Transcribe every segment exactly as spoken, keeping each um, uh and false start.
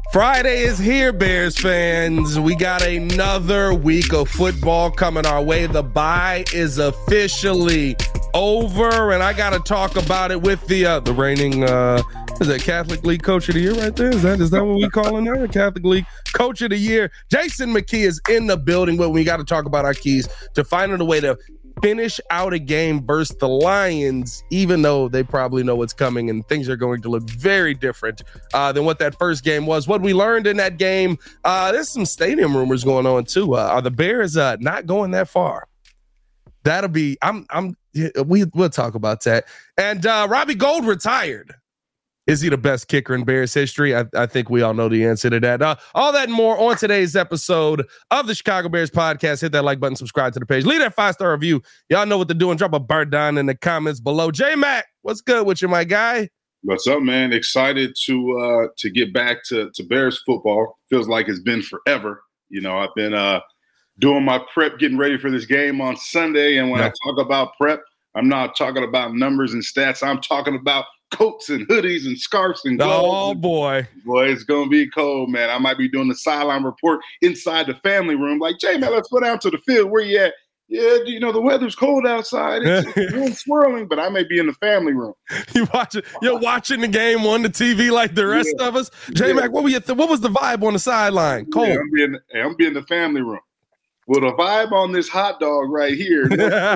Friday is here, Bears fans. We got another week of football coming our way. The bye is officially over, and I got to talk about it with the uh, the reigning uh, is that Catholic League Coach of the Year right there? Is that is that what we calling her? Catholic League Coach of the Year. Jason McKee is in the building, but we got to talk about our keys to finding a way to finish out a game versus the Lions, even though they probably know what's coming and things are going to look very different uh, than what that first game was. What we learned in that game, uh, there's some stadium rumors going on too. Uh, are the Bears uh, not going that far? That'll be, I'm, I'm, we, we'll talk about that. And uh, Robbie Gould retired. Is he the best kicker in Bears history? I, I think we all know the answer to that. Uh, all that and more on today's episode of the Chicago Bears podcast. Hit that like button, subscribe to the page, leave that five-star review. Y'all know what to do, and drop a bird down in the comments below. J-Mac, what's good with you, my guy? What's up, man? Excited to uh, to get back to, to Bears football. Feels like it's been forever. You know, I've been uh, doing my prep, getting ready for this game on Sunday. And when yeah. I talk about prep, I'm not talking about numbers and stats. I'm talking about coats and hoodies and scarves and gloves. Oh, boy. Boy, it's going to be cold, man. I might be doing the sideline report inside the family room. Like, Jay, man, let's go down to the field. Where you at? Yeah, you know, the weather's cold outside. It's, it's swirling, but I may be in the family room. You watching, you're watching the game on the T V like the rest yeah. of us. J-Mac, yeah. what, were you th- what was the vibe on the sideline? Cold. Yeah, I'm, being, I'm being in the family room. Well, the vibe on this hot dog right here.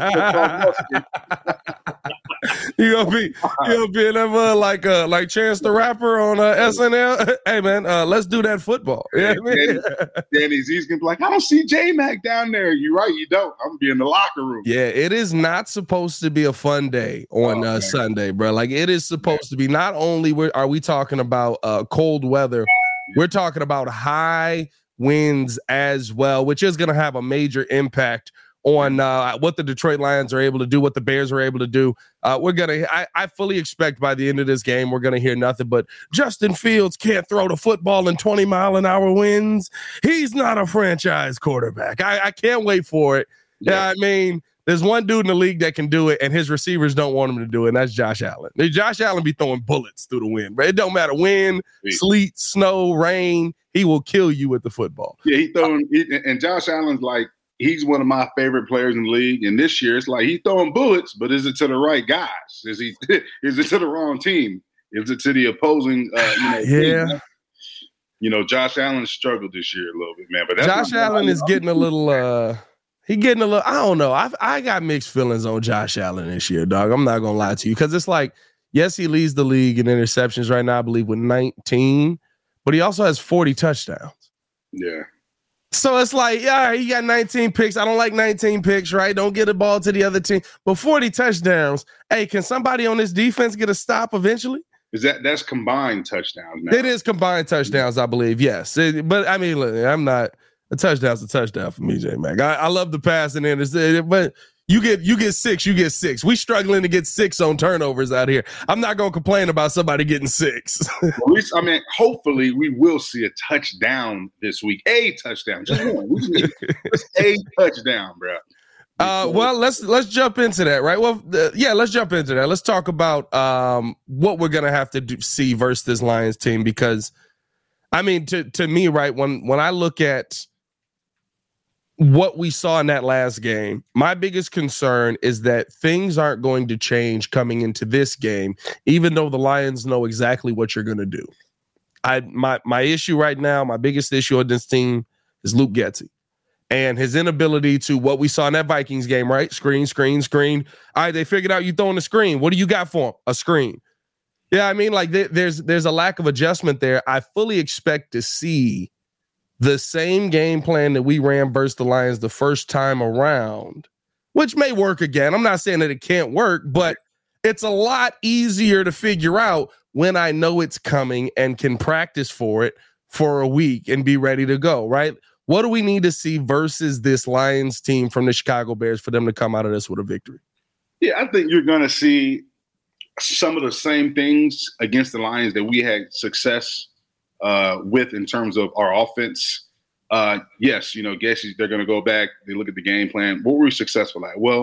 You gonna be, you gonna be in there like uh, like Chance the Rapper on uh, S N L. Hey man, uh, let's do that football. Yeah, Danny, Danny Z's gonna be like, I don't see J-Mac down there. You're right, you don't. I'm gonna be in the locker room. Yeah, it is not supposed to be a fun day on oh, uh, Sunday, bro. Like it is supposed to be. Not only are we talking about uh, cold weather, we're talking about high winds as well, which is going to have a major impact on uh, what the Detroit Lions are able to do, what the Bears are able to do. Uh, we're going to, I, I fully expect by the end of this game, we're going to hear nothing but Justin Fields can't throw the football in twenty mile an hour winds. He's not a franchise quarterback. I, I can't wait for it. Yeah. yeah, I mean, there's one dude in the league that can do it, and his receivers don't want him to do it, and that's Josh Allen. Josh Allen be throwing bullets through the wind, but it don't matter wind, yeah. sleet, snow, rain. He will kill you with the football. Yeah, he throwing, he, and Josh Allen's like, he's one of my favorite players in the league. And this year, it's like he's throwing bullets, but is it to the right guys? Is he? Is it to the wrong team? Is it to the opposing? Uh, you know, yeah. Team? You know, Josh Allen struggled this year a little bit, man. But that's Josh Allen is getting a little. Uh, he getting a little. I don't know. I I got mixed feelings on Josh Allen this year, dog. I'm not gonna lie to you because it's like, yes, he leads the league in interceptions right now, I believe, with nineteen. But he also has forty touchdowns. Yeah. So it's like, yeah, he got nineteen picks. I don't like nineteen picks, right? Don't get a ball to the other team. But forty touchdowns. Hey, can somebody on this defense get a stop eventually? Is that that's combined touchdowns now? It is combined touchdowns, I believe. Yes. It, but I mean, look, I'm not a touchdown's a touchdown for me, J-Mac. I, I love the passing in it, but You get you get six, you get six. We struggling to get six on turnovers out here. I'm not going to complain about somebody getting six. At least, I mean, hopefully we will see a touchdown this week. A touchdown. Just one. We just need just a touchdown, bro. Uh, well, let's let's jump into that, right? Well, uh, yeah, let's jump into that. Let's talk about um, what we're going to have to do, see versus this Lions team because, I mean, to to me, right, when when I look at what we saw in that last game, my biggest concern is that things aren't going to change coming into this game, even though the Lions know exactly what you're going to do. I my my issue right now, my biggest issue on this team is Luke Getsy and his inability to what we saw in that Vikings game, right? Screen, screen, screen. All right, they figured out you throwing a screen. What do you got for him? A screen. Yeah, I mean, like th- there's there's a lack of adjustment there. I fully expect to see the same game plan that we ran versus the Lions the first time around, which may work again. I'm not saying that it can't work, but it's a lot easier to figure out when I know it's coming and can practice for it for a week and be ready to go, right? What do we need to see versus this Lions team from the Chicago Bears for them to come out of this with a victory? Yeah, I think you're going to see some of the same things against the Lions that we had success Uh, with in terms of our offense. Uh, yes, you know, guess they're going to go back. They look at the game plan. What were we successful at? Well,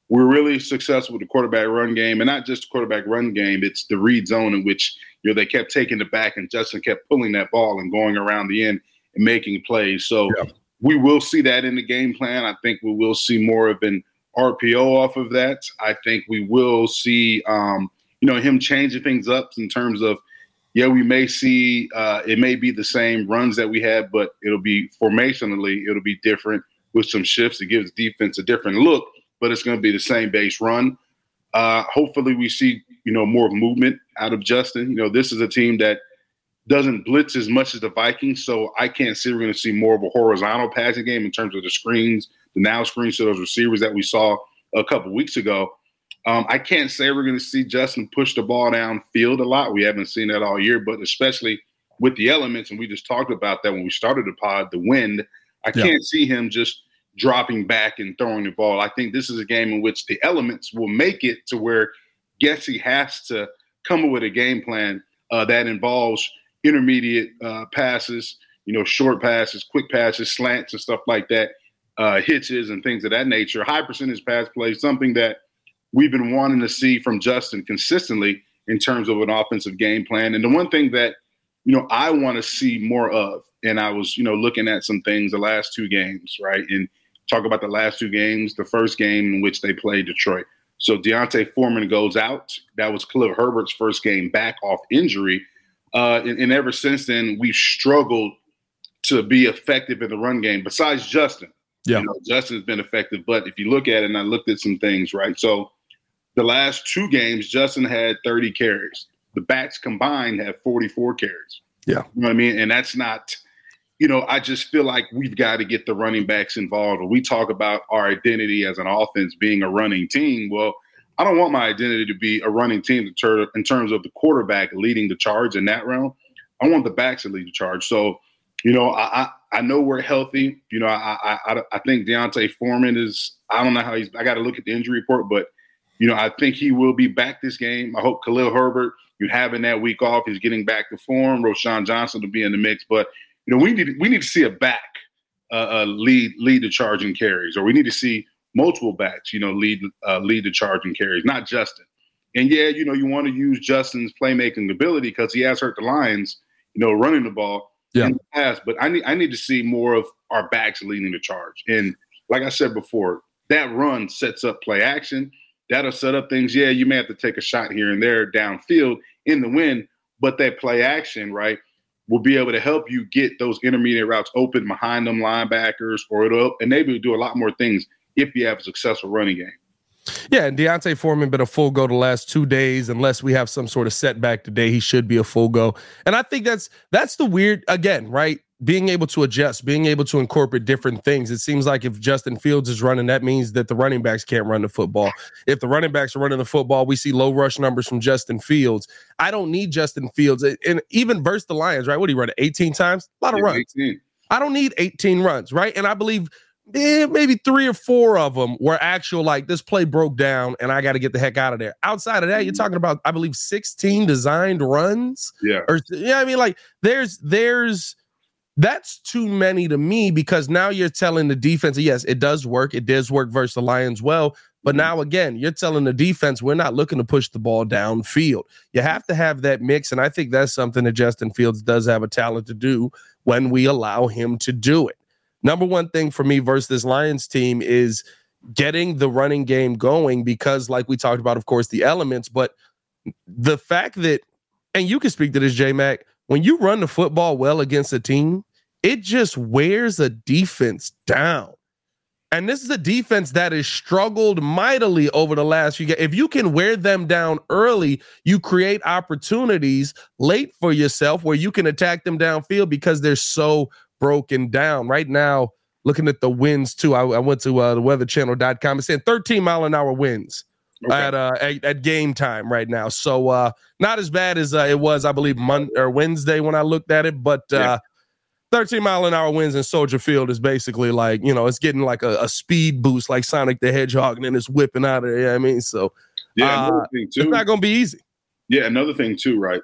we're really successful with the quarterback run game, and not just the quarterback run game. It's the read zone in which, you know, they kept taking it back and Justin kept pulling that ball and going around the end and making plays. So yeah. we will see that in the game plan. I think we will see more of an R P O off of that. I think we will see, um, you know, him changing things up in terms of, yeah, we may see uh, it may be the same runs that we had, but it'll be formationally, it'll be different with some shifts. It gives defense a different look, but it's going to be the same base run. Uh, hopefully we see, you know, more movement out of Justin. You know, this is a team that doesn't blitz as much as the Vikings, so I can't see we're going to see more of a horizontal passing game in terms of the screens, the now screens to those receivers that we saw a couple weeks ago. Um, I can't say we're going to see Justin push the ball downfield a lot. We haven't seen that all year, but especially with the elements, and we just talked about that when we started the pod, the wind, I yeah. can't see him just dropping back and throwing the ball. I think this is a game in which the elements will make it to where Getsy has to come up with a game plan uh, that involves intermediate uh, passes, you know, short passes, quick passes, slants and stuff like that, uh, hitches and things of that nature, high percentage pass plays, something that we've been wanting to see from Justin consistently in terms of an offensive game plan. And the one thing that, you know, I want to see more of, and I was, you know, looking at some things the last two games, right? And talk about the last two games, the first game in which they played Detroit. So D'Onta Foreman goes out. That was Khalil Herbert's first game back off injury. Uh, and, and ever since then, we've struggled to be effective in the run game besides Justin. Yeah. You know, Justin's been effective. But if you look at it, and I looked at some things, right? So the last two games, Justin had thirty carries. The backs combined have forty-four carries. Yeah. You know what I mean? And that's not, you know, I just feel like we've got to get the running backs involved. When we talk about our identity as an offense being a running team, well, I don't want my identity to be a running team in terms of the quarterback leading the charge in that realm. I want the backs to lead the charge. So, you know, I I, I know we're healthy. You know, I, I I think D'Onta Foreman is – I don't know how he's – I got to look at the injury report, but, you know, I think he will be back this game. I hope Khalil Herbert, you having that week off, he's getting back to form. Roschon Johnson will be in the mix. But, you know, we need we need to see a back uh, uh, lead lead the charge in carries, or we need to see multiple backs, you know, lead uh, lead the charge in carries, not Justin. And, yeah, you know, you want to use Justin's playmaking ability because he has hurt the Lions, you know, running the ball yeah. in the past. But I need I need to see more of our backs leading the charge. And like I said before, that run sets up play action. That'll set up things. Yeah, you may have to take a shot here and there downfield in the wind, but that play action, right, will be able to help you get those intermediate routes open behind them linebackers, or it'll enable you to do a lot more things if you have a successful running game. Yeah, and D'Onta Foreman been a full go the last two days. Unless we have some sort of setback today, he should be a full go. And I think that's that's the weird, again, right? Being able to adjust, being able to incorporate different things. It seems like if Justin Fields is running, that means that the running backs can't run the football. If the running backs are running the football, we see low rush numbers from Justin Fields. I don't need Justin Fields. And even versus the Lions, right? What did he run, eighteen times? A lot of yeah, runs. eighteen. I don't need eighteen runs, right? And I believe eh, maybe three or four of them were actual, like, this play broke down and I got to get the heck out of there. Outside of that, you're talking about, I believe, sixteen designed runs. Yeah. Or, yeah, I mean, like, there's, there's, that's too many to me, because now you're telling the defense, yes, it does work. It does work versus the Lions well. But now, again, you're telling the defense, we're not looking to push the ball downfield. You have to have that mix, and I think that's something that Justin Fields does have a talent to do when we allow him to do it. Number one thing for me versus this Lions team is getting the running game going, because, like we talked about, of course, the elements, but the fact that, and you can speak to this, J-Mac, when you run the football well against a team, it just wears a defense down. And this is a defense that has struggled mightily over the last few games. If you can wear them down early, you create opportunities late for yourself where you can attack them downfield because they're so broken down. Right now, looking at the winds, too, I, I went to uh, the weather channel dot com and said thirteen mile an hour winds. Okay. At, uh, at at game time right now. So uh, not as bad as uh, it was, I believe, Monday or Wednesday when I looked at it. But uh, yeah. thirteen mile an hour winds in Soldier Field is basically like, you know, it's getting like a, a speed boost like Sonic the Hedgehog, and then it's whipping out of there. You know what I mean? So yeah, another uh, thing too, it's not going to be easy. Yeah, another thing too, right?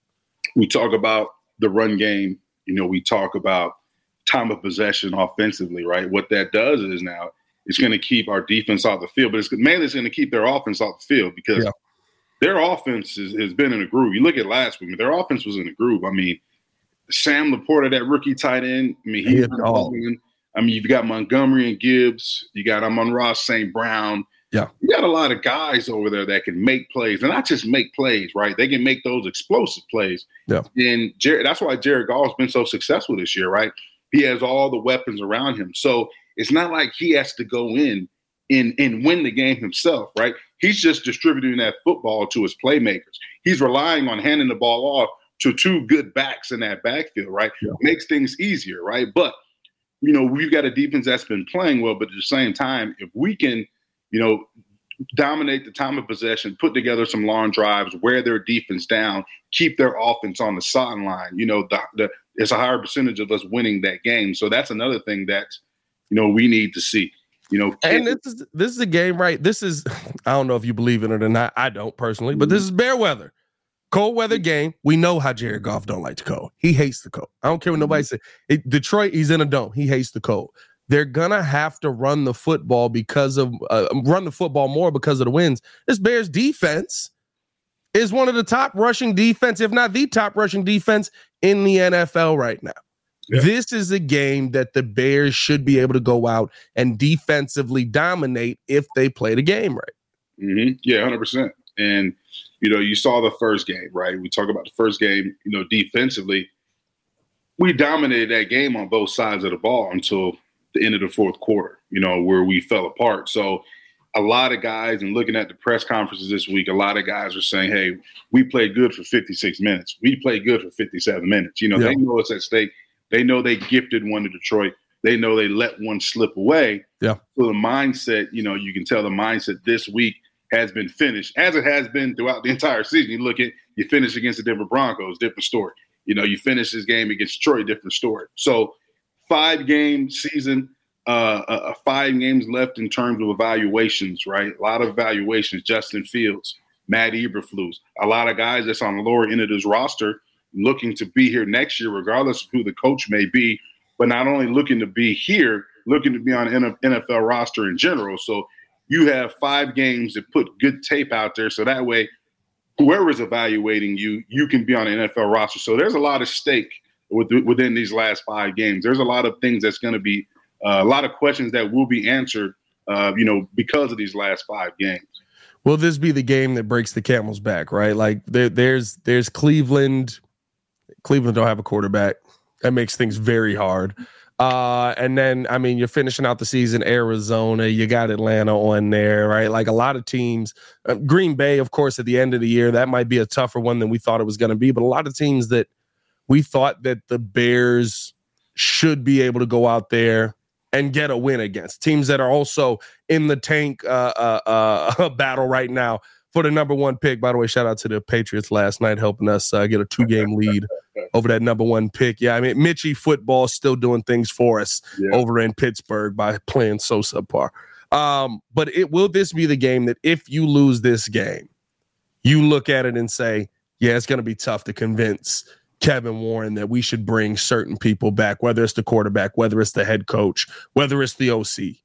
We talk about the run game. You know, we talk about time of possession offensively, right? What that does is now it's going to keep our defense off the field, but it's mainly it's going to keep their offense off the field because yeah. their offense is, has been in a groove. You look at last week, their offense was in a groove. I mean, Sam Laporta, that rookie tight end, I mean, he's I mean, you've got Montgomery and Gibbs. You got Amon-Ra Saint Brown. Yeah. You got a lot of guys over there that can make plays. And not just make plays, right? They can make those explosive plays. Yeah. And Jared, that's why Jared Goff's been so successful this year, right? He has all the weapons around him. So it's not like he has to go in and, and win the game himself, right? He's just distributing that football to his playmakers. He's relying on handing the ball off to two good backs in that backfield, right? Yeah. Makes things easier, right? But you know, we've got a defense that's been playing well, but at the same time, if we can, you know, dominate the time of possession, put together some long drives, wear their defense down, keep their offense on the sideline, you know, the, the, it's a higher percentage of us winning that game. So that's another thing that, you know, we need to see. You know, and this is this is a game, right? This is, I don't know if you believe in it or not. I don't personally, but this is bear weather. Cold weather game. We know how Jared Goff don't like the cold. He hates the cold. I don't care what nobody says. It, Detroit, he's in a dome. He hates the cold. They're gonna have to run the football because of uh, run the football more because of the winds. This Bears defense is one of the top rushing defense, if not the top rushing defense in the N F L right now. Yeah. This is a game that the Bears should be able to go out and defensively dominate if they play the game right. Mm-hmm. Yeah, one hundred percent. And you know, you saw the first game, right? We talk about the first game, you know, defensively. We dominated that game on both sides of the ball until the end of the fourth quarter, you know, where we fell apart. So a lot of guys, and looking at the press conferences this week, a lot of guys are saying, hey, we played good for fifty-six minutes. We played good for fifty-seven minutes. You know, yeah. They know it's at stake. They know they gifted one to Detroit. They know they let one slip away. Yeah. So the mindset, you know, you can tell the mindset this week has been finished, as it has been throughout the entire season. You look at, you finish against the Denver Broncos, different story. You know, you finish this game against Detroit, different story. So five-game season, uh, uh, five games left in terms of evaluations, right? A lot of evaluations. Justin Fields, Matt Eberflus, a lot of guys that's on the lower end of this roster looking to be here next year, regardless of who the coach may be, but not only looking to be here, looking to be on an N F L roster in general. So you have five games to put good tape out there, so that way whoever is evaluating you, you can be on an N F L roster. So there's a lot of stake within these last five games. There's a lot of things that's going to be uh, – a lot of questions that will be answered, uh, you know, because of these last five games. Will this be the game that breaks the camel's back, right? Like there, there's there's Cleveland. Cleveland don't have a quarterback. That makes things very hard. Uh, and then, I mean, you're finishing out the season, Arizona, you got Atlanta on there, right? Like a lot of teams, uh, Green Bay, of course, at the end of the year, that might be a tougher one than we thought it was going to be. But a lot of teams that we thought that the Bears should be able to go out there and get a win against. Teams that are also in the tank uh, uh, uh, battle right now for the number one pick. By the way, shout out to the Patriots last night helping us uh, get a two-game lead over that number one pick. Yeah, I mean, Mitchie football still doing things for us yeah. over in Pittsburgh by playing so subpar. Um, but it will this be the game that if you lose this game, you look at it and say, yeah, it's going to be tough to convince Kevin Warren that we should bring certain people back, whether it's the quarterback, whether it's the head coach, whether it's the O C.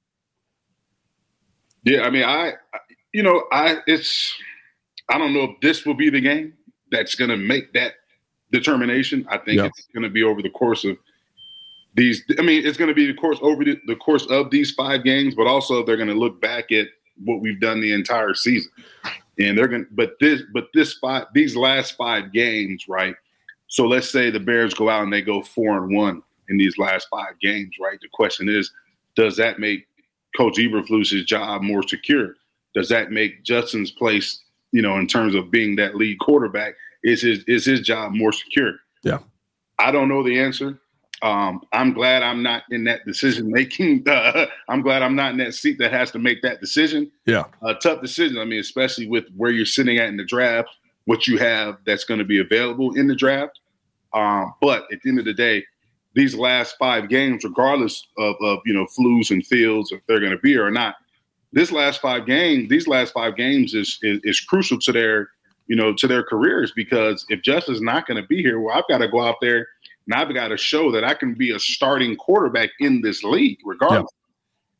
Yeah, I mean, I, you know, I, it's, I don't know if this will be the game that's going to make that determination. I think yeah. it's going to be over the course of these. I mean, it's going to be the course over the, the course of these five games, but also they're going to look back at what we've done the entire season, and they're going. But this, but this five, these last five games, right? So let's say the Bears go out and they go four and one in these last five games, right? The question is, does that make Coach Eberflus's job more secure? Does that make Justin's place, you know, in terms of being that lead quarterback, is his is his job more secure? Yeah, I don't know the answer. Um, I'm glad I'm not in that decision making. Uh, I'm glad I'm not in that seat that has to make that decision. Yeah, a tough decision. I mean, especially with where you're sitting at in the draft, what you have that's going to be available in the draft. Um, but at the end of the day, these last five games, regardless of, of you know Flus and Fields, if they're going to be here or not, this last five games, these last five games is, is is crucial to their you know to their careers, because if Justin's not going to be here, well, I've got to go out there and I've got to show that I can be a starting quarterback in this league, regardless.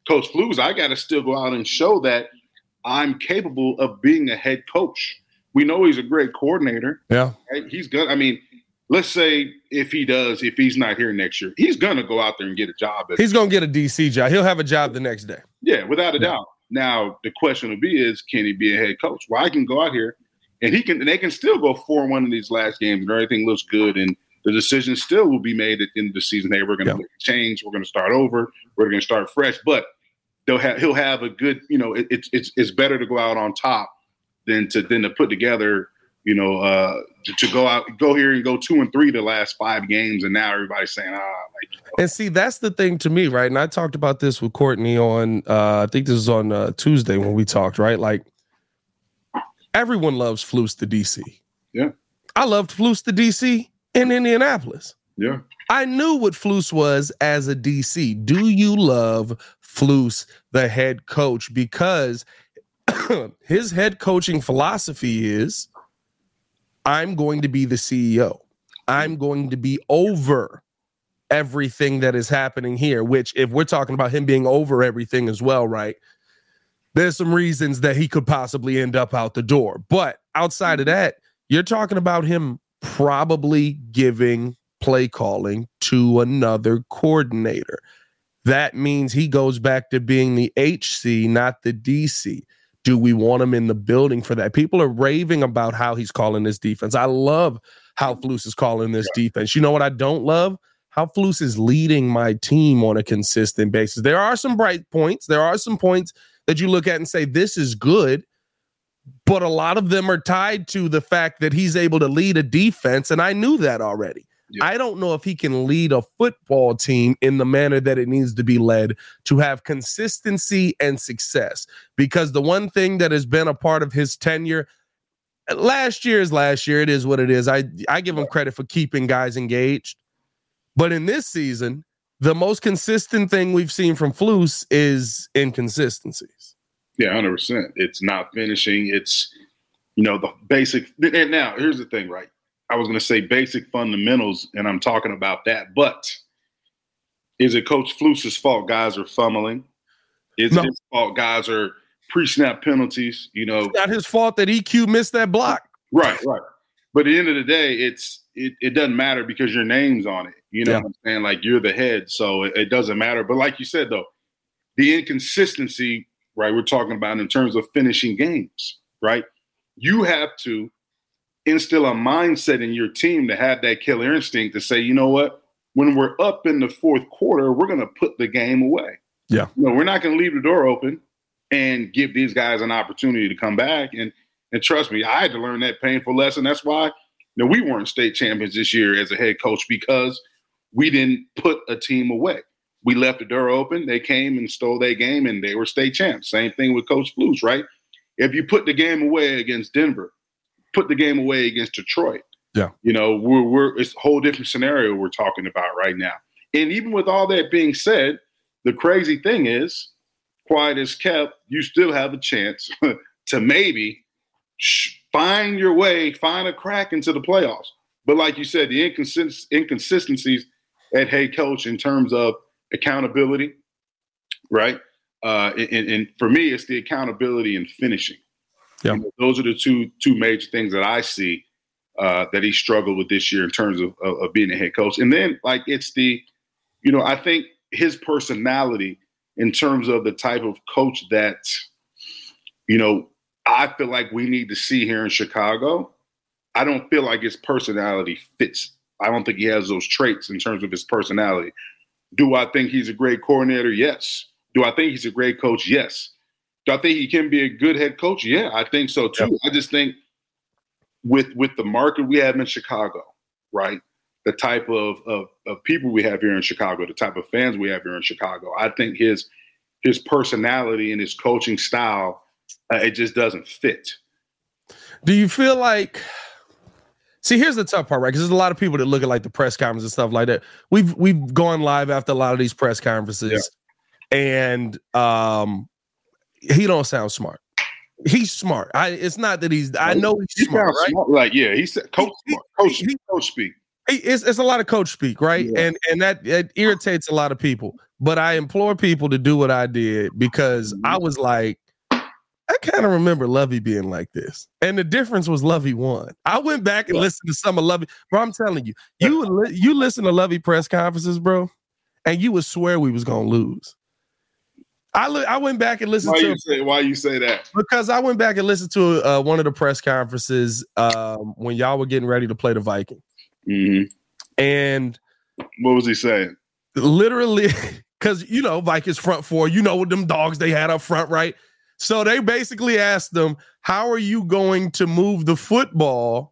Coach Flus, I got to still go out and show that I'm capable of being a head coach. We know he's a great coordinator. Yeah. Right? He's good. I mean, let's say if he does, if he's not here next year, he's going to go out there and get a job. He's going to get a D C job. He'll have a job the next day. Yeah, without a yeah. doubt. Now, the question will be is, can he be a head coach? Well, I can go out here and he can, and they can still go four and one in these last games and everything looks good. And the decision still will be made at the end of the season. Hey, we're going to yeah. make a change. We're going to start over. We're going to start fresh. But they'll have, he'll have a good, you know, it, it's it's it's better to go out on top than to than to put together, you know, uh, to, to go out, go here and go two and three the last five games, and now everybody's saying, ah, like. You know. And see, that's the thing to me, right? And I talked about this with Courtney on, uh, I think this was on uh, Tuesday when we talked, right? Like, everyone loves Flus to D C. Yeah, I loved Flus to D C in Indianapolis. Yeah, I knew what Flus was as a D C. Do you love Flus, the head coach? Because his head coaching philosophy is, I'm going to be the C E O. I'm going to be over everything that is happening here, which if we're talking about him being over everything as well, right? There's some reasons that he could possibly end up out the door. But outside of that, you're talking about him probably giving play calling to another coordinator. That means he goes back to being the H C, not the D C. Do we want him in the building for that? People are raving about how he's calling this defense. I love how Flus is calling this yeah. defense. You know what I don't love? How Flus is leading my team on a consistent basis. There are some bright points. There are some points that you look at and say, this is good. But a lot of them are tied to the fact that he's able to lead a defense, and I knew that already. Yeah. I don't know if he can lead a football team in the manner that it needs to be led to have consistency and success. Because the one thing that has been a part of his tenure, last year is last year. It is what it is. I, I give him credit for keeping guys engaged. But in this season, the most consistent thing we've seen from Flus is inconsistencies. Yeah, one hundred percent. It's not finishing. It's, you know, the basic. And now, here's the thing, right? I was going to say basic fundamentals, and I'm talking about that. But is it Coach Flus's fault guys are fumbling? Is no. it his fault guys are pre-snap penalties? You know, it's not his fault that E Q missed that block. Right, right. But at the end of the day, it's it, it doesn't matter because your name's on it. You know yeah. what I'm saying? Like, you're the head, so it, it doesn't matter. But like you said, though, the inconsistency, right, we're talking about in terms of finishing games, right? You have to instill a mindset in your team to have that killer instinct to say, you know what, when we're up in the fourth quarter, we're going to put the game away. Yeah. You know, we're not going to leave the door open and give these guys an opportunity to come back. And and trust me, I had to learn that painful lesson. That's why, you know, we weren't state champions this year as a head coach, because we didn't put a team away. We left the door open. They came and stole their game, and they were state champs. Same thing with Coach Flus, right? If you put the game away against Denver, put the game away against Detroit. Yeah. You know, we're, we're it's a whole different scenario we're talking about right now. And even with all that being said, the crazy thing is, quiet as kept, you still have a chance to maybe find your way, find a crack into the playoffs. But like you said, the inconsist- inconsistencies at head coach in terms of accountability, right? Uh, and, and for me, it's the accountability and finishing. Yeah. You know, those are the two two major things that I see uh, that he struggled with this year in terms of, of, of being a head coach. And then, like, it's the, you know, I think his personality in terms of the type of coach that, you know, I feel like we need to see here in Chicago. I don't feel like his personality fits. I don't think he has those traits in terms of his personality. Do I think he's a great coordinator? Yes. Do I think he's a great coach? Yes. Do I think he can be a good head coach? Yeah, I think so too. Yep. I just think with with the market we have in Chicago, right, the type of, of of people we have here in Chicago, the type of fans we have here in Chicago, I think his his personality and his coaching style, uh, it just doesn't fit. Do you feel like? See, here's the tough part, right? Because there's a lot of people that look at like the press conference and stuff like that. We've we've gone live after a lot of these press conferences, yeah. and um. He don't sound smart. He's smart. I. It's not that he's. I know he's he smart, right? Smart. Like, yeah, he's coach. He, smart. Coach. He, coach speak. It's, it's a lot of coach speak, right? Yeah. And and that it irritates a lot of people. But I implore people to do what I did because mm-hmm. I was like, I kind of remember Lovey being like this. And the difference was Lovey won. I went back and yeah. listened to some of Lovey. Bro, I'm telling you, you would li- you listen to Lovey press conferences, bro, and you would swear we was going to lose. I li- I went back and listened why to you say, why you say that? Because I went back and listened to uh, one of the press conferences um, when y'all were getting ready to play the Vikings. Mm-hmm. And what was he saying? Literally, because, you know, Vikings front four, you know what them dogs they had up front, right? So they basically asked them, how are you going to move the football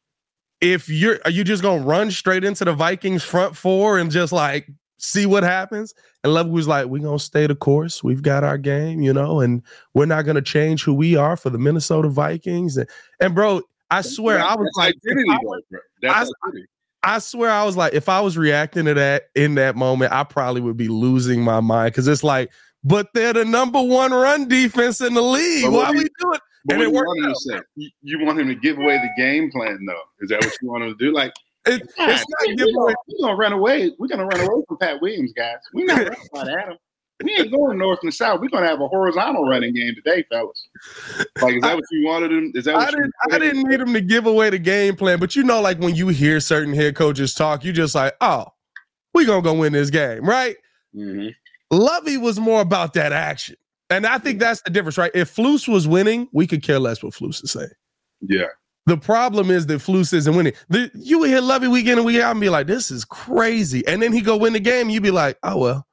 if you're, are you just going to run straight into the Vikings front four and just like see what happens? And Lovey was like, we're going to stay the course. We've got our game, you know, and we're not going to change who we are for the Minnesota Vikings. And, and bro, I swear, I was like, I, I, I swear, I was like, if I was reacting to that in that moment, I probably would be losing my mind because it's like, but they're the number one run defense in the league. Why are we doing? And it worked out. Say? You want him to give away the game plan, though? Is that what you want him to do? Like, it, it's not we're gonna, we gonna run away. We're gonna run away from Pat Williams, guys. We're not running about Adam. We ain't going north and south. We're gonna have a horizontal running game today, fellas. Like, is that what you wanted him? Is that what I didn't? I didn't need him to give away the game plan, but you know, like when you hear certain head coaches talk, you just like, oh, we gonna go win this game, right? Mm-hmm. Lovey was more about that action. And I think that's the difference, right? If Flus was winning, we could care less what Flus is saying. Yeah. The problem is that Flus isn't winning. The, you would hear Lovey week in and week out and be like, this is crazy. And then he go win the game and you'd be like, oh, well.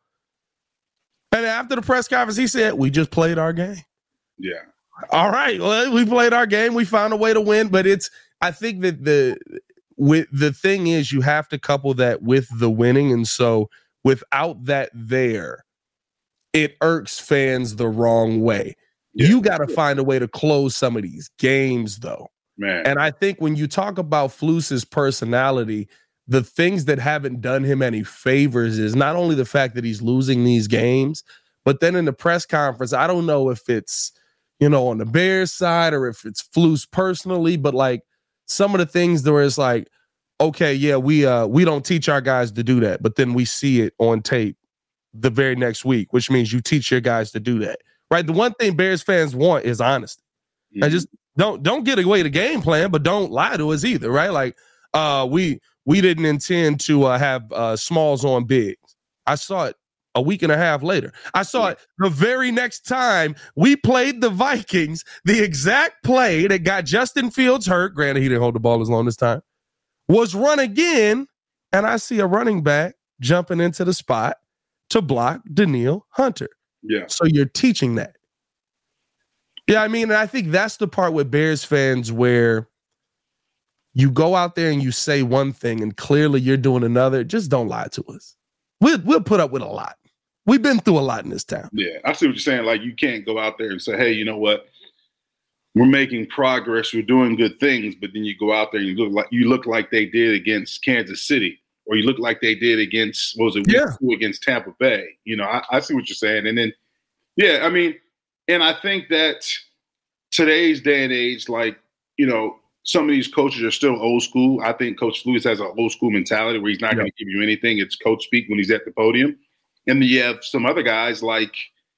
And after the press conference, he said, we just played our game. Yeah. All right. Well, we played our game. We found a way to win. But it's, I think that the, with the thing is you have to couple that with the winning. And so without that there, it irks fans the wrong way. Yeah. You got to find a way to close some of these games, though. Man. And I think when you talk about Flus's personality, the things that haven't done him any favors is not only the fact that he's losing these games, but then in the press conference, I don't know if it's, you know, on the Bears side or if it's Flus personally, but like some of the things there is like, okay, yeah, we uh we don't teach our guys to do that, but then we see it on tape the very next week, which means you teach your guys to do that, right? The one thing Bears fans want is honesty. Mm-hmm. And just don't don't get away the game plan, but don't lie to us either, right? Like uh, we we didn't intend to uh, have uh, Smalls on bigs. I saw it a week and a half later. I saw it the very next time we played the Vikings, the exact play that got Justin Fields hurt, granted he didn't hold the ball as long this time, was run again, and I see a running back jumping into the spot to block Danielle Hunter. Yeah. So you're teaching that. Yeah, I mean, and I think that's the part with Bears fans where you go out there and you say one thing and clearly you're doing another. Just don't lie to us. We'll, we'll put up with a lot. We've been through a lot in this town. Yeah, I see what you're saying. Like, you can't go out there and say, hey, you know what? We're making progress. We're doing good things. But then you go out there and you look like you look like they did against Kansas City, or you look like they did against, what was it, yeah. against Tampa Bay. You know, I, I see what you're saying. And then, yeah, I mean, and I think that today's day and age, like, you know, some of these coaches are still old school. I think Coach Flus has an old school mentality where he's not yeah. going to give you anything. It's coach speak when he's at the podium. And then you have some other guys like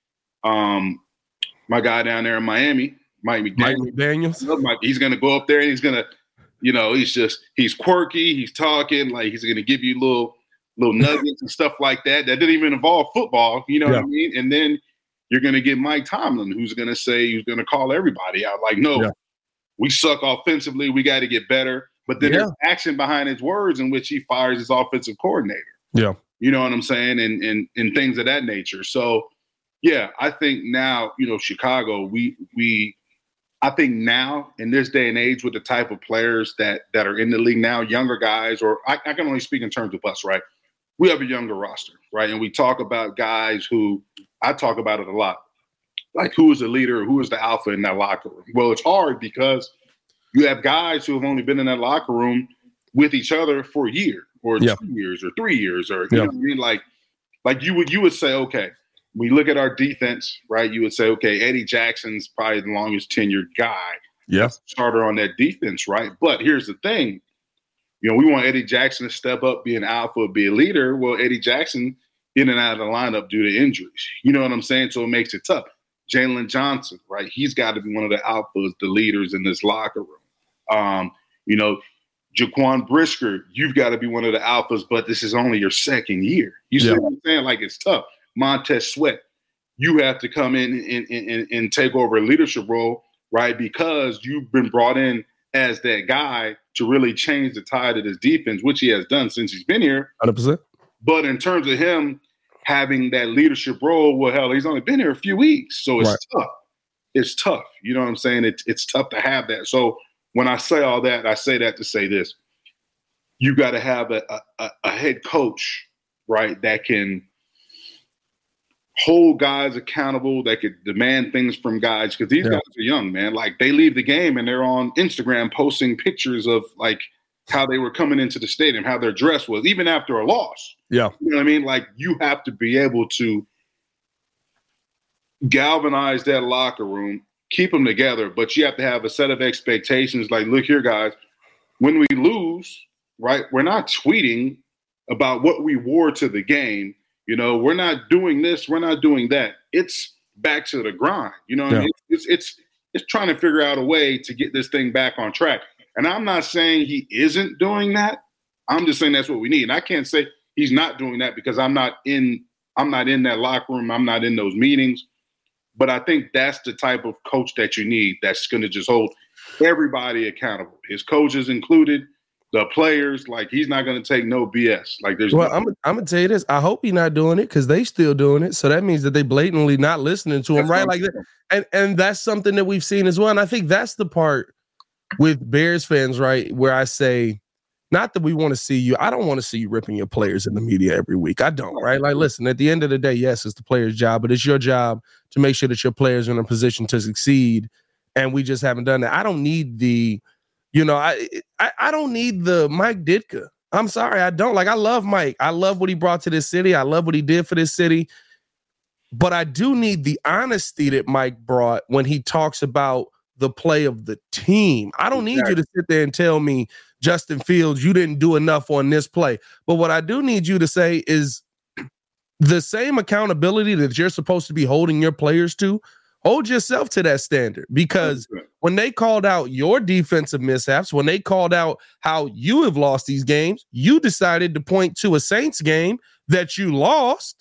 um, my guy down there in Miami, Mike McDaniels. McDaniels. He's going to go up there and he's going to, you know, he's just, he's quirky. He's talking like he's going to give you little, little nuggets and stuff like that. That didn't even involve football. You know yeah. what I mean? And then you're going to get Mike Tomlin, who's going to say, he's going to call everybody out. Like, no, yeah. we suck offensively. We got to get better. But then yeah. there's action behind his words in which he fires his offensive coordinator. Yeah. You know what I'm saying? And, and, and things of that nature. So, yeah, I think now, you know, Chicago, we, we, I think now in this day and age with the type of players that, that are in the league now, younger guys, or I, I can only speak in terms of us, right? We have a younger roster, right? And we talk about guys who, I talk about it a lot, like who is the leader, who is the alpha in that locker room? Well, it's hard because you have guys who have only been in that locker room with each other for a year or yeah. two years or three years or, you yeah. know what I mean? Like, like you would, you would say, okay, we look at our defense, right? You would say, okay, Eddie Jackson's probably the longest tenured guy. Yeah. Starter on that defense, right? But here's the thing. You know, we want Eddie Jackson to step up, be an alpha, be a leader. Well, Eddie Jackson in and out of the lineup due to injuries. You know what I'm saying? So it makes it tough. Jalen Johnson, right? He's got to be one of the alphas, the leaders in this locker room. Um, you know, Jaquan Brisker, you've got to be one of the alphas, but this is only your second year. You see yeah. what I'm saying? Like, it's tough. Montez Sweat, you have to come in and, and, and take over a leadership role, right? Because you've been brought in as that guy to really change the tide of this defense, which he has done since he's been here. one hundred percent. But in terms of him having that leadership role, well, hell, he's only been here a few weeks. So it's right. tough. It's tough. You know what I'm saying? It's, it's tough to have that. So when I say all that, I say that to say this. You got to have a, a, a head coach, right, that can hold guys accountable, that could demand things from guys, because these yeah. guys are young, man. Like, they leave the game and they're on Instagram posting pictures of, like, how they were coming into the stadium, how their dress was, even after a loss. Yeah. You know what I mean? Like, you have to be able to galvanize that locker room, keep them together, but you have to have a set of expectations. Like, look here, guys, when we lose, right, we're not tweeting about what we wore to the game. You know, we're not doing this, we're not doing that. It's back to the grind. You know what yeah. I mean? It's, it's, it's trying to figure out a way to get this thing back on track. And I'm not saying he isn't doing that. I'm just saying that's what we need. And I can't say he's not doing that because I'm not in I'm not in that locker room. I'm not in those meetings. But I think that's the type of coach that you need that's going to just hold everybody accountable, his coaches included, the players. Like, he's not going to take no B S. Like, there's well, no- I'm, I'm going to tell you this. I hope he's not doing it because they still doing it. So that means that they blatantly not listening to him, that's right? Like that. And, and that's something that we've seen as well. And I think that's the part with Bears fans, right, where I say, not that we want to see you. I don't want to see you ripping your players in the media every week. I don't, right? Like, listen, at the end of the day, yes, it's the player's job, but it's your job to make sure that your players are in a position to succeed. And we just haven't done that. I don't need the, you know, I I, I don't need the Mike Ditka. I'm sorry, I don't. Like, I love Mike. I love what he brought to this city. I love what he did for this city. But I do need the honesty that Mike brought when he talks about the play of the team. I don't need exactly. you to sit there and tell me, Justin Fields, you didn't do enough on this play. But what I do need you to say is the same accountability that you're supposed to be holding your players to, hold yourself to that standard. Because when they called out your defensive mishaps, when they called out how you have lost these games, you decided to point to a Saints game that you lost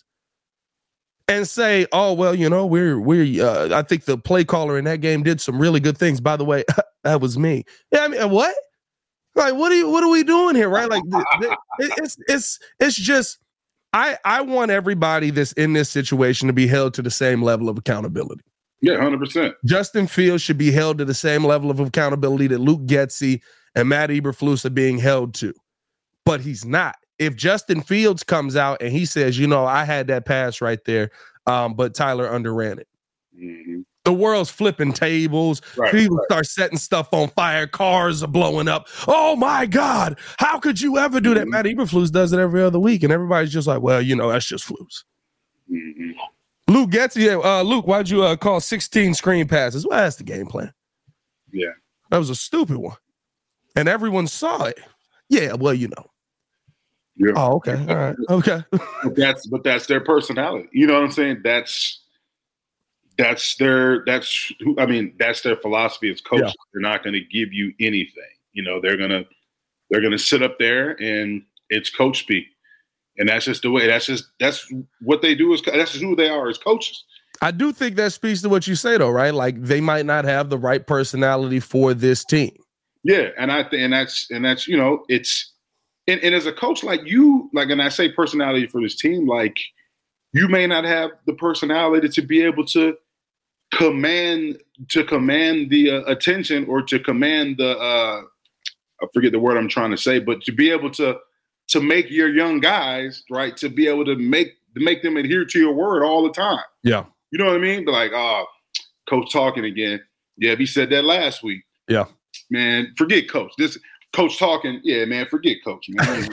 and say, oh, well, you know, we're, we're, uh, I think the play caller in that game did some really good things. By the way, that was me. Yeah, I mean, what? Like, what are you, what are we doing here? Right. Like, it, it's, it's, it's just, I, I want everybody that's in this situation to be held to the same level of accountability. Yeah, one hundred percent. Justin Fields should be held to the same level of accountability that Luke Getsy and Matt Eberflus are being held to. But he's not. If Justin Fields comes out and he says, you know, I had that pass right there, um, but Tyler underran it. Mm-hmm. The world's flipping tables. Right, People right. start setting stuff on fire. Cars are blowing up. Oh, my God. How could you ever do that? Mm-hmm. Matt Eberflus does it every other week. And everybody's just like, well, you know, that's just Flus. Mm-hmm. Luke Getsy, uh, Luke, why'd you uh, call sixteen screen passes? Well, that's the game plan. Yeah. That was a stupid one. And everyone saw it. Yeah, well, you know. Yeah. Oh, okay. All right. Okay. but that's but that's their personality. You know what I'm saying? That's that's their that's I mean, that's their philosophy as coaches. Yeah. They're not going to give you anything. You know, they're gonna they're gonna sit up there and it's coach speak. And that's just the way. That's just that's what they do. Is that's just who they are as coaches. I do think that speaks to what you say, though, right? Like, they might not have the right personality for this team. Yeah, and I think, and that's and that's you know, it's and, and as a coach, like you, like, and I say personality for this team, like, you may not have the personality to be able to command to command the uh, attention or to command the uh, I forget the word I'm trying to say, but to be able to. to make your young guys, right, to be able to make to make them adhere to your word all the time. Yeah. You know what I mean? But like, oh, coach talking again. Yeah, he said that last week. Yeah. Man, forget coach. This coach talking, yeah, man, forget coach, man.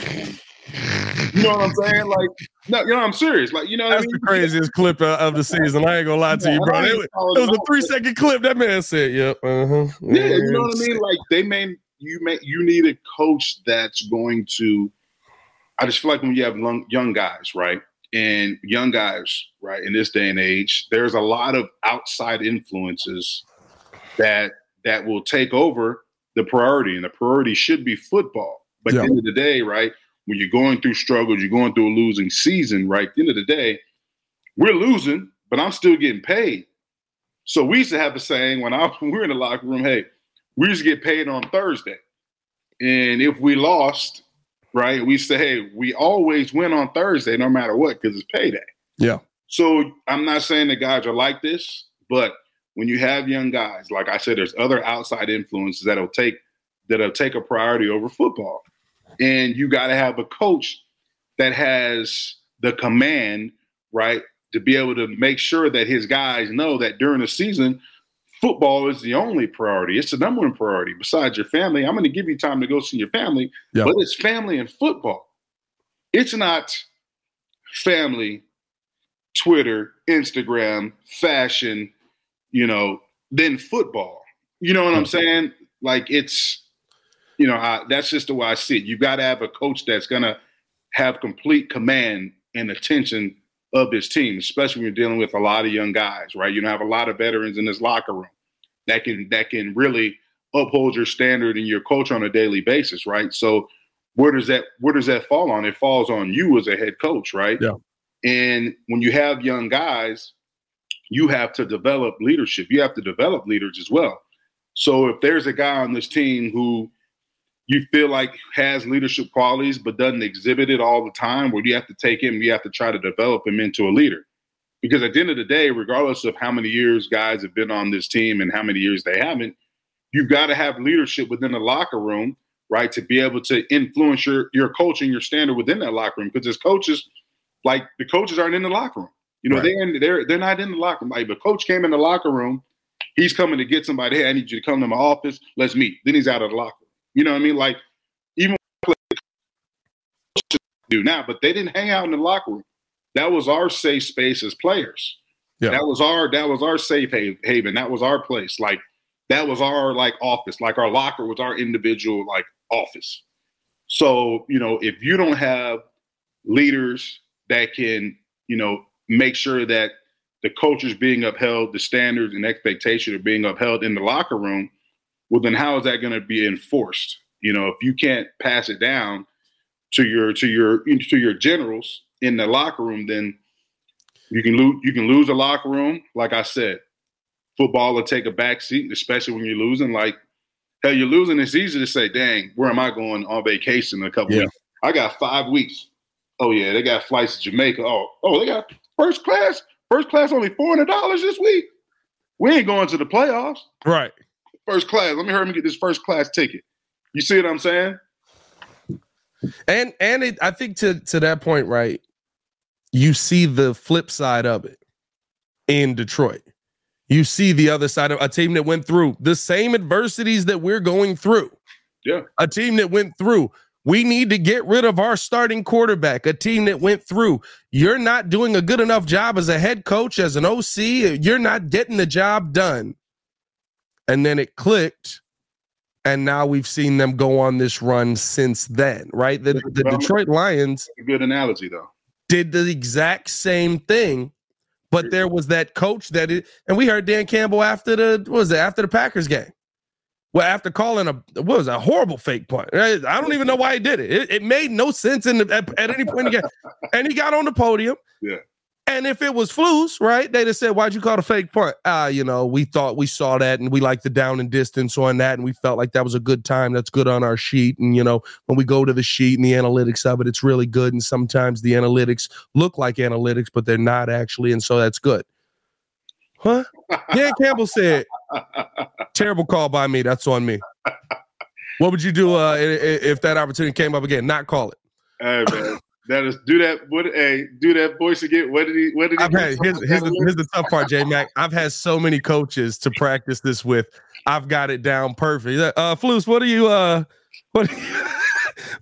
You know what I'm saying? Like, no, you know, I'm serious. Like, you know what That's I mean? the craziest clip uh, of the season. I ain't gonna lie to yeah, you, bro. It, it was a three second clip. That man said, yep. Uh-huh. Yeah, you know what I mean? Like, they may you may you need a coach that's going to. I just feel like when you have young, young guys, right, and young guys, right, in this day and age, there's a lot of outside influences that that will take over the priority, and the priority should be football. But yeah. At the end of the day, right, when you're going through struggles, you're going through a losing season, right, at the end of the day, we're losing, but I'm still getting paid. So we used to have a saying when, I, when we were in the locker room, hey, we used to get paid on Thursday. And if we lost, right, we say, hey, we always win on Thursday no matter what because it's payday. Yeah. So I'm not saying that guys are like this, but when you have young guys, like I said, there's other outside influences that'll take that'll take a priority over football. And you got to have a coach that has the command, right, to be able to make sure that his guys know that during the season, football is the only priority. It's the number one priority besides your family. I'm going to give you time to go see your family, yeah. But it's family and football. It's not family, Twitter, Instagram, fashion, you know, then football. You know what I'm saying? Like it's, you know, I, that's just the way I see it. You got to have a coach that's going to have complete command and attention of this team, especially when you're dealing with a lot of young guys, right? You have a lot of veterans in this locker room that can that can really uphold your standard and your culture on a daily basis, right? So where does that where does that fall on? It falls on you as a head coach, right? Yeah. And when you have young guys, you have to develop leadership. You have to develop leaders as well. So if there's a guy on this team who you feel like has leadership qualities but doesn't exhibit it all the time, where you have to take him, you have to try to develop him into a leader. Because at the end of the day, regardless of how many years guys have been on this team and how many years they haven't, you've got to have leadership within the locker room, right, to be able to influence your, your coach and your standard within that locker room. Because as coaches, like the coaches aren't in the locker room. You know, right. they're, in, they're they're not in the locker room. Like if a coach came in the locker room, he's coming to get somebody, hey, I need you to come to my office. Let's meet. Then he's out of the locker room. You know what I mean? Like, even do now, but they didn't hang out in the locker room. That was our safe space as players. Yeah. That was our that was our safe haven. That was our place. Like that was our like office. Like our locker was our individual like office. So, you know, if you don't have leaders that can, you know, make sure that the culture is being upheld, the standards and expectations are being upheld in the locker room, well, then how is that going to be enforced? You know, if you can't pass it down to your to your to your generals in the locker room, then you can lose you can lose a locker room. Like I said, football will take a back seat, especially when you're losing. Like, hell, you're losing. It's easy to say, dang, where am I going on vacation in a couple yeah. weeks? I got five weeks. Oh, yeah, they got flights to Jamaica. Oh, oh, they got first class. First class only four hundred dollars this week. We ain't going to the playoffs. Right. First class. Let me hurry me get this first class ticket. You see what I'm saying? And and it, I think to to that point, right, you see the flip side of it in Detroit. You see the other side of a team that went through the same adversities that we're going through. Yeah. A team that went through. We need to get rid of our starting quarterback, a team that went through. You're not doing a good enough job as a head coach, as an O C. You're not getting the job done. And then it clicked. And now we've seen them go on this run since then, right? The, the Detroit Lions. A good analogy, though. Did the exact same thing, but there was that coach that it, and we heard Dan Campbell after the, what was it, after the Packers game. Well, after calling a, what was it, a horrible fake punt. I don't even know why he did it. It, it made no sense in the, at, at any point in the game. And he got on the podium. Yeah. And if it was Flus, right, they'd have said, why'd you call it a fake punt? Ah, uh, you know, we thought we saw that and we liked the down and distance on that. And we felt like that was a good time. That's good on our sheet. And, you know, when we go to the sheet and the analytics of it, it's really good. And sometimes the analytics look like analytics, but they're not actually. And so that's good. Huh? Dan Campbell said, terrible call by me. That's on me. What would you do uh, if that opportunity came up again? Not call it. Hey, man. That is do that. What? Hey, do that voice again. What did he? What did he? I've had, here's, here's, the, here's the tough part, J Mac. I've had so many coaches to practice this with. I've got it down perfect. Uh, Flus, what are you? Uh, what?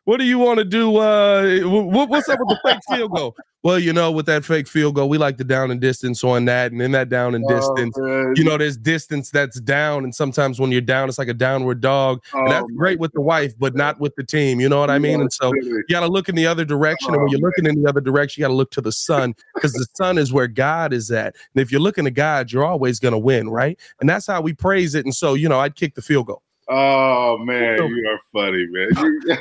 what do you want to do? Uh, what, what's up with the fake field goal? Well, you know, with that fake field goal, we like the down and distance on that. And in that down and distance, oh, you know, there's distance that's down. And sometimes when you're down, it's like a downward dog. Oh, and that's great with the wife, but not with the team. You know what I mean? And so you got to look in the other direction. Oh, and when you're looking in the other direction, you got to look to the sun, because the sun is where God is at. And if you're looking to God, you're always going to win, right? And that's how we praise it. And so, you know, I'd kick the field goal. Oh, man, so, you are funny, man.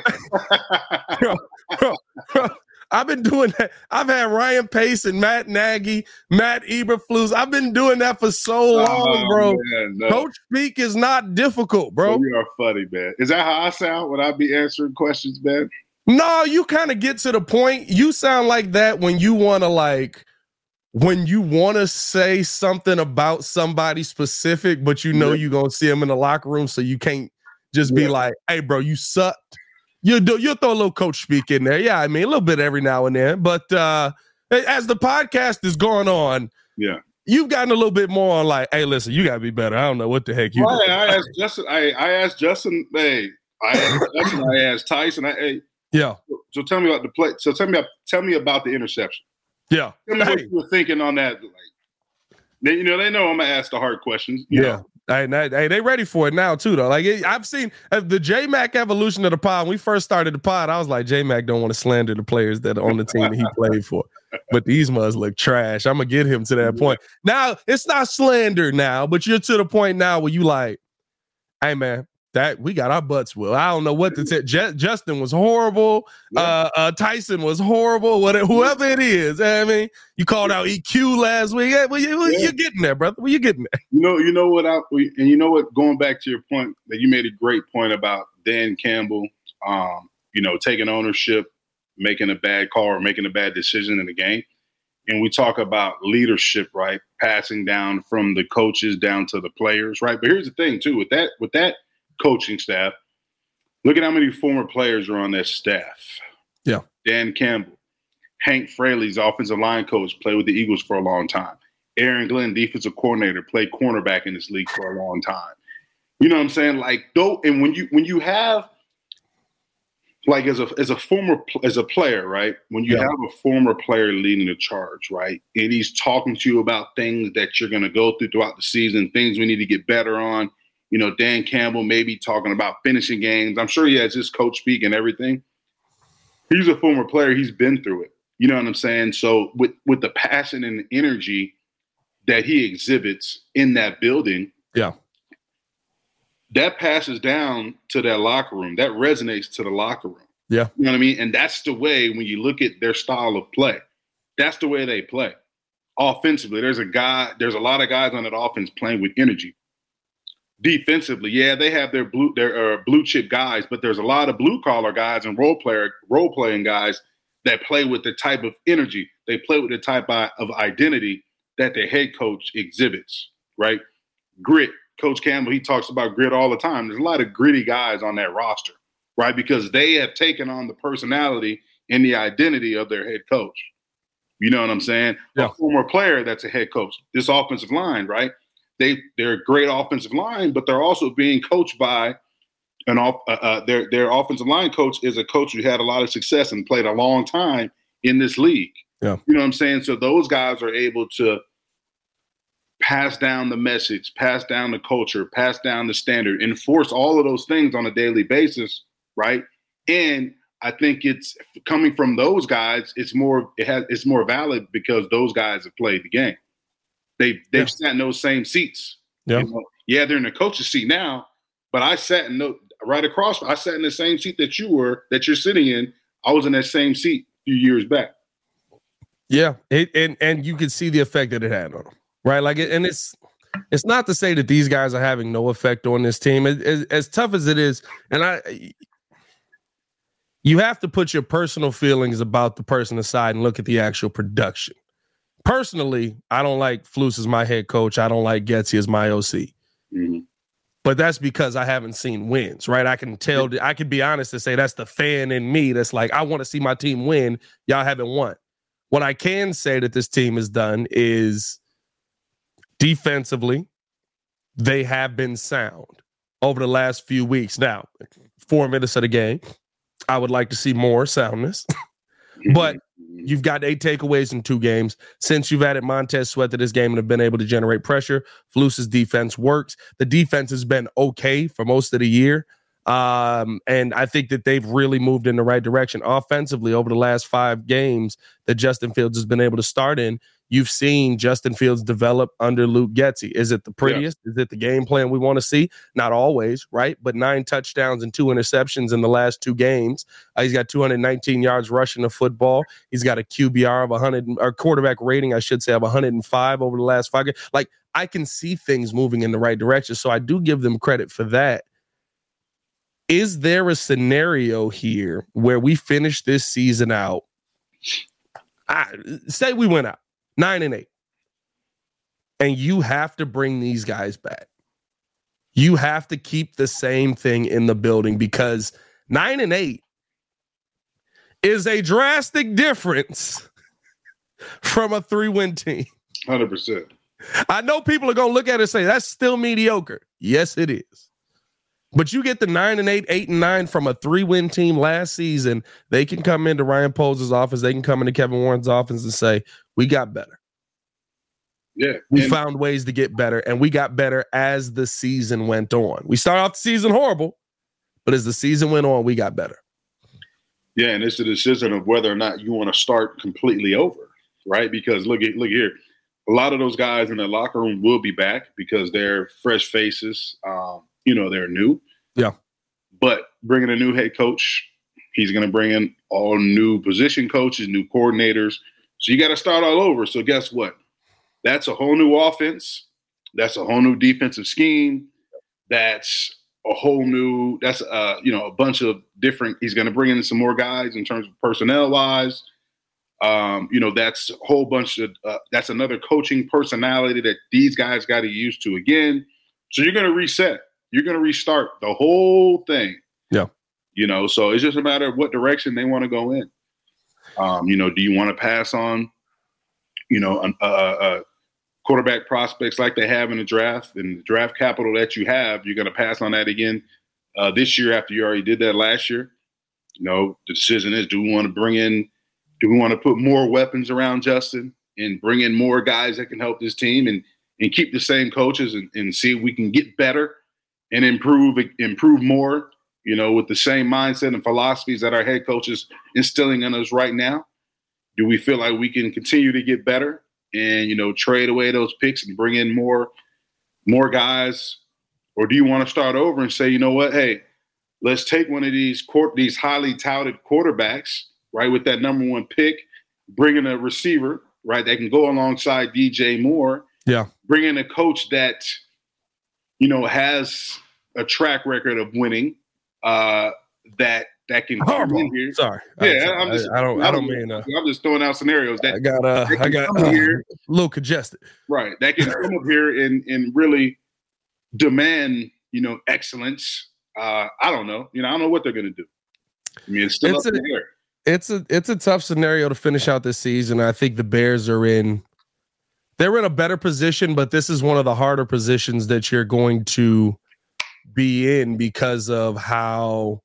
bro, bro, bro. I've been doing that. I've had Ryan Pace and Matt Nagy, Matt Eberflus. I've been doing that for so long, oh, bro. Man, no. Coach speak is not difficult, bro. Oh, you are funny, man. Is that how I sound when I be answering questions, man? No, you kind of get to the point. You sound like that when you want to, like, when you want to say something about somebody specific, but you know yeah. you're going to see them in the locker room, so you can't just yeah. be like, hey, bro, you sucked. You'll, do, you'll throw a little coach speak in there. Yeah, I mean, a little bit every now and then. But uh, as the podcast is going on, yeah, you've gotten a little bit more on like, hey, listen, you got to be better. I don't know what the heck you well, I asked Justin, I, I asked Justin, hey, I asked Justin, I asked Tyson, I, hey, yeah. So, so tell me about the play. So tell me, tell me about the interception. Yeah. Tell me hey. what you were thinking on that. Like, they, you know, they know I'm going to ask the hard questions. You yeah. know? Hey, hey, they ready for it now too, though. Like it, I've seen uh, the J-Mac evolution of the pod. When we first started the pod, I was like, J-Mac don't want to slander the players that are on the team that he played for. But these must look trash. I'm gonna get him to that point. Now it's not slander now, but you're to the point now where you like, hey man, that we got our butts well. I don't know what to say. J- Justin was horrible. Yeah. Uh, uh, Tyson was horrible. Whatever, whoever it is, I mean, you called out E Q last week. Yeah, well, you, yeah. You're getting there, brother. Well, you're getting there. You know, you know what? I and you know what? Going back to your point, that you made a great point about Dan Campbell. Um, you know, taking ownership, making a bad call or making a bad decision in the game, and we talk about leadership, right? Passing down from the coaches down to the players, right? But here's the thing, too, with that, with that. coaching staff. Look at how many former players are on that staff. Yeah. Dan Campbell, Hank Fraley's offensive line coach, played with the Eagles for a long time. Aaron Glenn, defensive coordinator, played cornerback in this league for a long time. You know what I'm saying? Like, though, and when you when you have, like, as a as a former as a player, right? When you yeah. have a former player leading the charge, right, and he's talking to you about things that you're going to go through throughout the season, things we need to get better on. You know, Dan Campbell may be talking about finishing games. I'm sure he has his coach speak and everything. He's a former player. He's been through it. You know what I'm saying? So with, with the passion and the energy that he exhibits in that building, yeah, that passes down to that locker room. That resonates to the locker room. Yeah. You know what I mean? And that's the way, when you look at their style of play, that's the way they play. Offensively, there's a guy, there's a lot of guys on that offense playing with energy. Defensively, yeah, they have their blue their uh, blue chip guys, but there's a lot of blue collar guys and role player role playing guys that play with the type of energy. They play with the type of identity that their head coach exhibits, right? Grit. Coach Campbell, he talks about grit all the time. There's a lot of gritty guys on that roster, right? Because they have taken on the personality and the identity of their head coach. You know what I'm saying? Yeah. A former player that's a head coach. This offensive line, right? They they're a great offensive line, but they're also being coached by an off. Uh, uh, their their offensive line coach is a coach who had a lot of success and played a long time in this league. Yeah, you know what I'm saying. So those guys are able to pass down the message, pass down the culture, pass down the standard, enforce all of those things on a daily basis, right? And I think it's coming from those guys. It's more it has it's more valid because those guys have played the game. They they've yeah. sat in those same seats. Yeah, you know? Yeah, they're in the coach's seat now, but I sat in the, right across. I sat in the same seat that you were, that you're sitting in. I was in that same seat a few years back. Yeah, it, and and you can see the effect that it had on them, right? Like, it, and it's it's not to say that these guys are having no effect on this team. It, as, as tough as it is, and I, you have to put your personal feelings about the person aside and look at the actual production. Personally, I don't like Flus as my head coach. I don't like Getsy as my O C. Mm-hmm. But that's because I haven't seen wins, right? I can tell, I can be honest and say that's the fan in me that's like, I want to see my team win. Y'all haven't won. What I can say that this team has done is defensively, they have been sound over the last few weeks. Now, four minutes of the game, I would like to see more soundness. But you've got eight takeaways in two games. Since you've added Montez Sweat to this game and have been able to generate pressure, Flus's defense works. The defense has been okay for most of the year. Um, and I think that they've really moved in the right direction. Offensively, over the last five games that Justin Fields has been able to start in, you've seen Justin Fields develop under Luke Getsy. Is it the prettiest? Yeah. Is it the game plan we want to see? Not always, right? But nine touchdowns and two interceptions in the last two games. Uh, he's got two hundred nineteen yards rushing the football. He's got a Q B R of one hundred, or quarterback rating, I should say, of one hundred five over the last five games. Like, I can see things moving in the right direction. So I do give them credit for that. Is there a scenario here where we finish this season out? I, say we went out nine and eight, and you have to bring these guys back. You have to keep the same thing in the building, because nine and eight is a drastic difference from a three-win team. one hundred percent. I know people are going to look at it and say, that's still mediocre. Yes, it is. But you get the nine and eight, eight and nine from a three-win team last season. They can come into Ryan Poles' office. They can come into Kevin Warren's office and say, we got better. Yeah. We and- found ways to get better, and we got better as the season went on. We started off the season horrible, but as the season went on, we got better. Yeah, and it's a decision of whether or not you want to start completely over, right? Because look at look here. A lot of those guys in the locker room will be back because they're fresh faces. Um, you know, they're new. Yeah. But bringing a new head coach, he's going to bring in all new position coaches, new coordinators. So you got to start all over. So guess what? That's a whole new offense. That's a whole new defensive scheme. That's a whole new, that's, uh, you know, a bunch of different, he's going to bring in some more guys in terms of personnel wise. Um, you know, that's a whole bunch of, uh, that's another coaching personality that these guys got to get used to again. So you're going to reset. You're going to restart the whole thing. Yeah. You know, so it's just a matter of what direction they want to go in. Um, you know, do you want to pass on, you know, uh, uh, quarterback prospects like they have in the draft, and the draft capital that you have, you're going to pass on that again uh, this year after you already did that last year? You know, the decision is, do we want to bring in, do we want to put more weapons around Justin and bring in more guys that can help this team and, and keep the same coaches and, and see if we can get better and improve, improve more, you know, with the same mindset and philosophies that our head coach is instilling in us right now? Do we feel like we can continue to get better and, you know, trade away those picks and bring in more, more guys? Or do you want to start over and say, you know what, hey, let's take one of these court, these highly touted quarterbacks, right, with that number one pick, bring in a receiver, right, that can go alongside D J Moore. Yeah. Bring in a coach that, you know, has a track record of winning, uh, that that can come in here. Sorry. Yeah, I'm I'm just, I, I don't I don't I'm, mean uh, I'm just throwing out scenarios that I got uh I got uh, here, a little congested. Right. That can come up here and and really demand, you know, excellence. Uh, I don't know. You know, I don't know what they're gonna do. I mean, it's still it's up a, in the air. It's a it's a tough scenario to finish out this season. I think the Bears are in they're in a better position, but this is one of the harder positions that you're going to be in because of how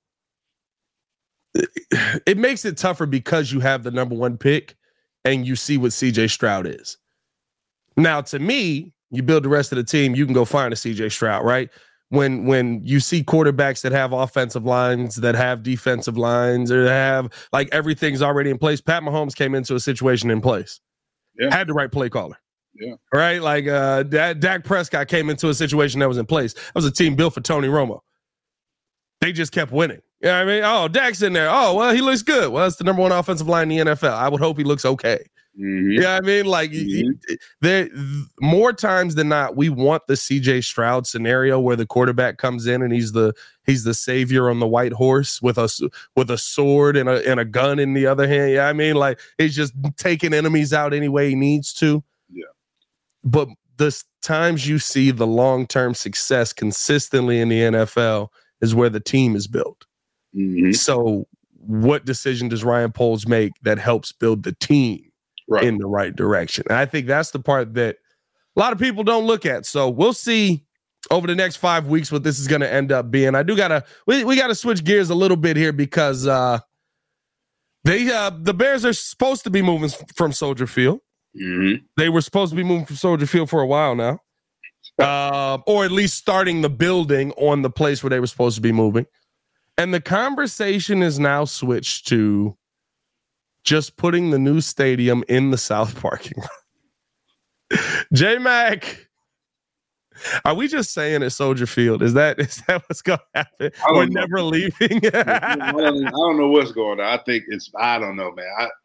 it makes it tougher, because you have the number one pick and you see what C J Stroud is. Now, to me, you build the rest of the team, you can go find a C J Stroud, right? When when you see quarterbacks that have offensive lines, that have defensive lines, or that have, like, everything's already in place. Pat Mahomes came into a situation in place. Yeah. Had the right play caller. Yeah. Right? Like uh, D- Dak Prescott came into a situation that was in place. That was a team built for Tony Romo. They just kept winning. You know what I mean? Oh, Dak's in there. Oh, well, he looks good. Well, it's the number one offensive line in the N F L. I would hope he looks okay. Mm-hmm. You know what I mean? Like, mm-hmm. there, more times than not, we want the C J Stroud scenario where the quarterback comes in and he's the he's the savior on the white horse with a with a sword and a and a gun in the other hand. Yeah, you know I mean, like, he's just taking enemies out any way he needs to. Yeah. But the times you see the long-term success consistently in the N F L is where the team is built. Mm-hmm. So what decision does Ryan Poles make that helps build the team right in the right direction? And I think that's the part that a lot of people don't look at. So we'll see over the next five weeks what this is going to end up being. I do got to we, we got to switch gears a little bit here because uh, they uh, the Bears are supposed to be moving from Soldier Field. Mm-hmm. They were supposed to be moving from Soldier Field for a while now, uh, or at least starting the building on the place where they were supposed to be moving. And the conversation is now switched to just putting the new stadium in the South parking lot. J-Mac, are we just saying at Soldier Field? Is that is that what's going to happen? We're know. never leaving. I, don't, I don't know what's going on. I think it's, I don't know, man. I,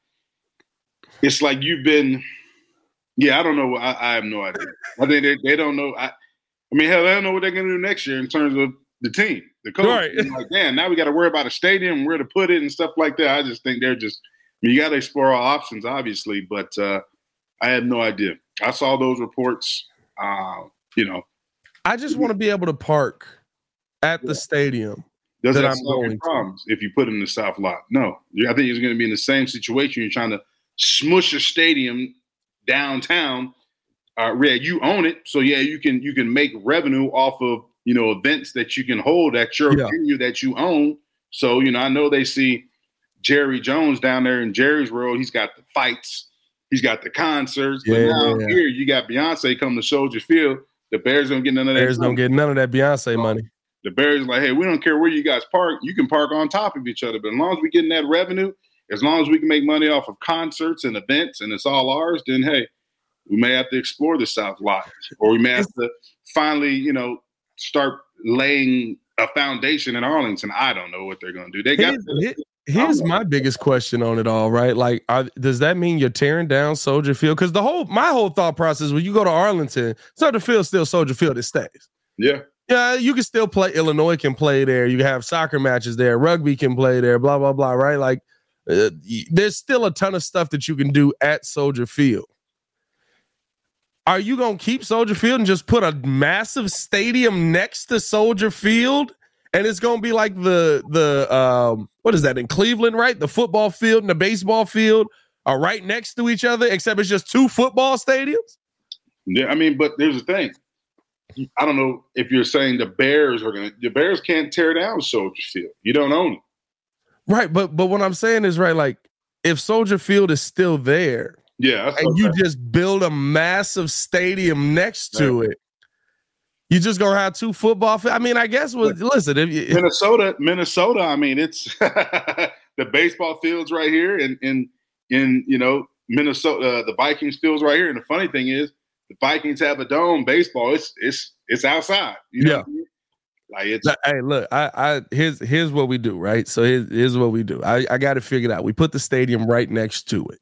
it's like you've been, yeah, I don't know. I, I have no idea. I think they, they don't know. I, I mean, hell, they don't know what they're going to do next year in terms of the team, the coach. Right. Like, man, now we got to worry about a stadium, where to put it and stuff like that. I just think they're just, I mean, you got to explore all options, obviously, but uh, I had no idea. I saw those reports. Uh, you know, I just want to be able to park at the stadium. Does that, that I'm solve your problems if you put it in the South lot? No. I think it's going to be in the same situation. You're trying to smush a stadium downtown. Uh, yeah, you own it, so yeah, you can you can make revenue off of, you know, events that you can hold at your yeah. venue that you own. So, you know, I know they see Jerry Jones down there in Jerry's World. He's got the fights. He's got the concerts. But yeah, now yeah. here you got Beyonce come to Soldier Field. The Bears don't get none of that. Bears don't get none of that Beyonce so, money. The Bears like, hey, we don't care where you guys park. You can park on top of each other. But as long as we're getting that revenue, as long as we can make money off of concerts and events and it's all ours, then, hey, we may have to explore the South lot. Or we may have to finally, you know, start laying a foundation in Arlington. I don't know what they're going to do. They got Here's, here's my biggest question on it all, right? Like, are, does that mean you're tearing down Soldier Field? Because the whole my whole thought process when you go to Arlington, Soldier Field still Soldier Field. It stays. Yeah. Yeah, you can still play. Illinois can play there. You can have soccer matches there. Rugby can play there. Blah blah blah. Right? Like, uh, there's still a ton of stuff that you can do at Soldier Field. Are you going to keep Soldier Field and just put a massive stadium next to Soldier Field? And it's going to be like the, the um, what is that, in Cleveland, right? The football field and the baseball field are right next to each other, except it's just two football stadiums? Yeah, I mean, but there's the thing. I don't know if you're saying the Bears are going to – the Bears can't tear down Soldier Field. You don't own it. Right, but but what I'm saying is, right, like, if Soldier Field is still there – yeah, and you just build a massive stadium next to it. You just gonna have two football fields. I mean, I guess with listen, if you, Minnesota, Minnesota. I mean, it's the baseball fields right here, and in, in in you know Minnesota, uh, the Vikings fields right here. And the funny thing is, the Vikings have a dome. Baseball, it's it's it's outside. You know yeah. what I mean? Like it's. Hey, look, I, I here's here's what we do, right? So here's, here's what we do. I, I got it figured out. We put the stadium right next to it.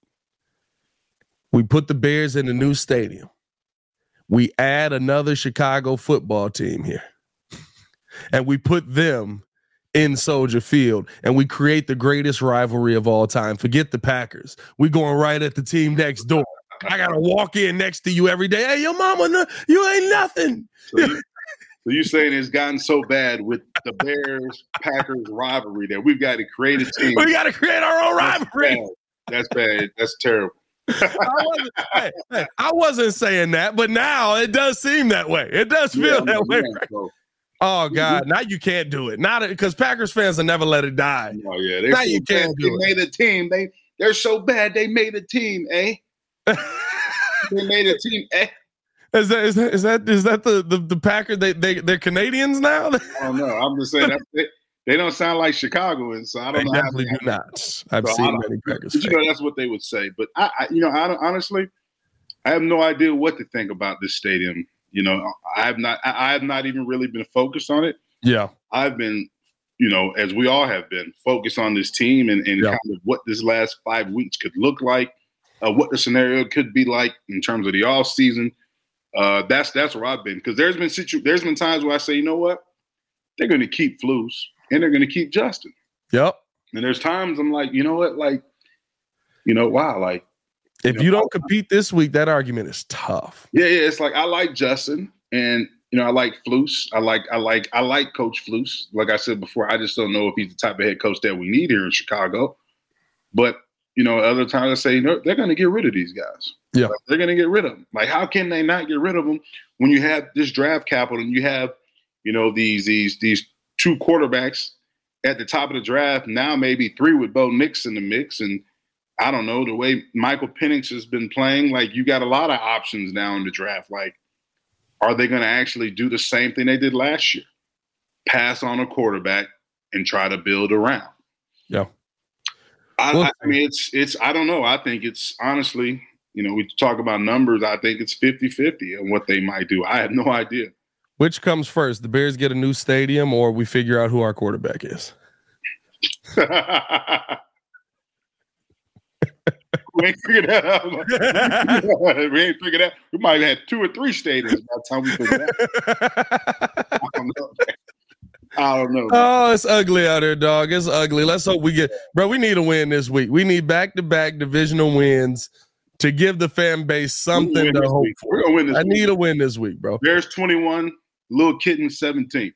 We put the Bears in the new stadium. We add another Chicago football team here. And we put them in Soldier Field. And we create the greatest rivalry of all time. Forget the Packers. We going right at the team next door. I got to walk in next to you every day. Hey, your mama, no, you ain't nothing. So you, so you saying it's gotten so bad with the Bears-Packers rivalry that we've got to create a team. We got to create our own rivalry. That's bad. That's bad. That's terrible. I, wasn't, hey, hey, I wasn't saying that, but now it does seem that way. It does feel yeah, that way. Yeah, so. Oh God! Now you can't do it. Not because Packers fans will never let it die. Oh yeah, they now you can't they do it. Made a team. They they're so bad. They made a team. Eh? They made a team. Eh? Is that is that is that is that the the, the Packers? They they they're Canadians now. I don't know. I'm just saying that they, they don't sound like Chicagoans, so I don't they know. Definitely do not. I've so seen many Packers. But you know, that's what they would say. But I, I you know, I don't, honestly, I have no idea what to think about this stadium. You know, I have not. I, I have not even really been focused on it. Yeah, I've been, you know, as we all have been, focused on this team and, and yeah. kind of what this last five weeks could look like, uh, what the scenario could be like in terms of the off season. Uh, that's that's where I've been, because there's been situ- there's been times where I say, you know what, they're going to keep Flus and they're going to keep Justin. Yep. And there's times I'm like, you know what, like, you know, wow, like, if you, you know, don't compete this week, that argument is tough. Yeah, yeah. It's like I like Justin, and you know, I like Flus. I like, I like, I like Coach Flus. Like I said before, I just don't know if he's the type of head coach that we need here in Chicago. But you know, other times I say, you know, they're going to get rid of these guys. Yeah. Like, they're going to get rid of them. Like, how can they not get rid of them when you have this draft capital and you have, you know, these these these two quarterbacks at the top of the draft, now maybe three with Bo Nix in the mix. And I don't know, the way Michael Penix has been playing, like, you got a lot of options now in the draft. Like, are they going to actually do the same thing they did last year? Pass on a quarterback and try to build around. Yeah. I, well, I, I mean, it's, it's, I don't know. I think it's honestly, you know, we talk about numbers. I think it's fifty-fifty on what they might do. I have no idea. Which comes first? The Bears get a new stadium or we figure out who our quarterback is? We ain't figured that out. we ain't figured that. We might have had two or three stadiums by the time we figured that out. I don't know. I don't know. Oh, it's ugly out here, dog. It's ugly. Let's hope we get, bro. We need a win this week. We need back-to-back divisional wins to give the fan base something to hope week. for. We're gonna win this I week. need a win this week, bro. Bears twenty-one, Little Kitten seventeen.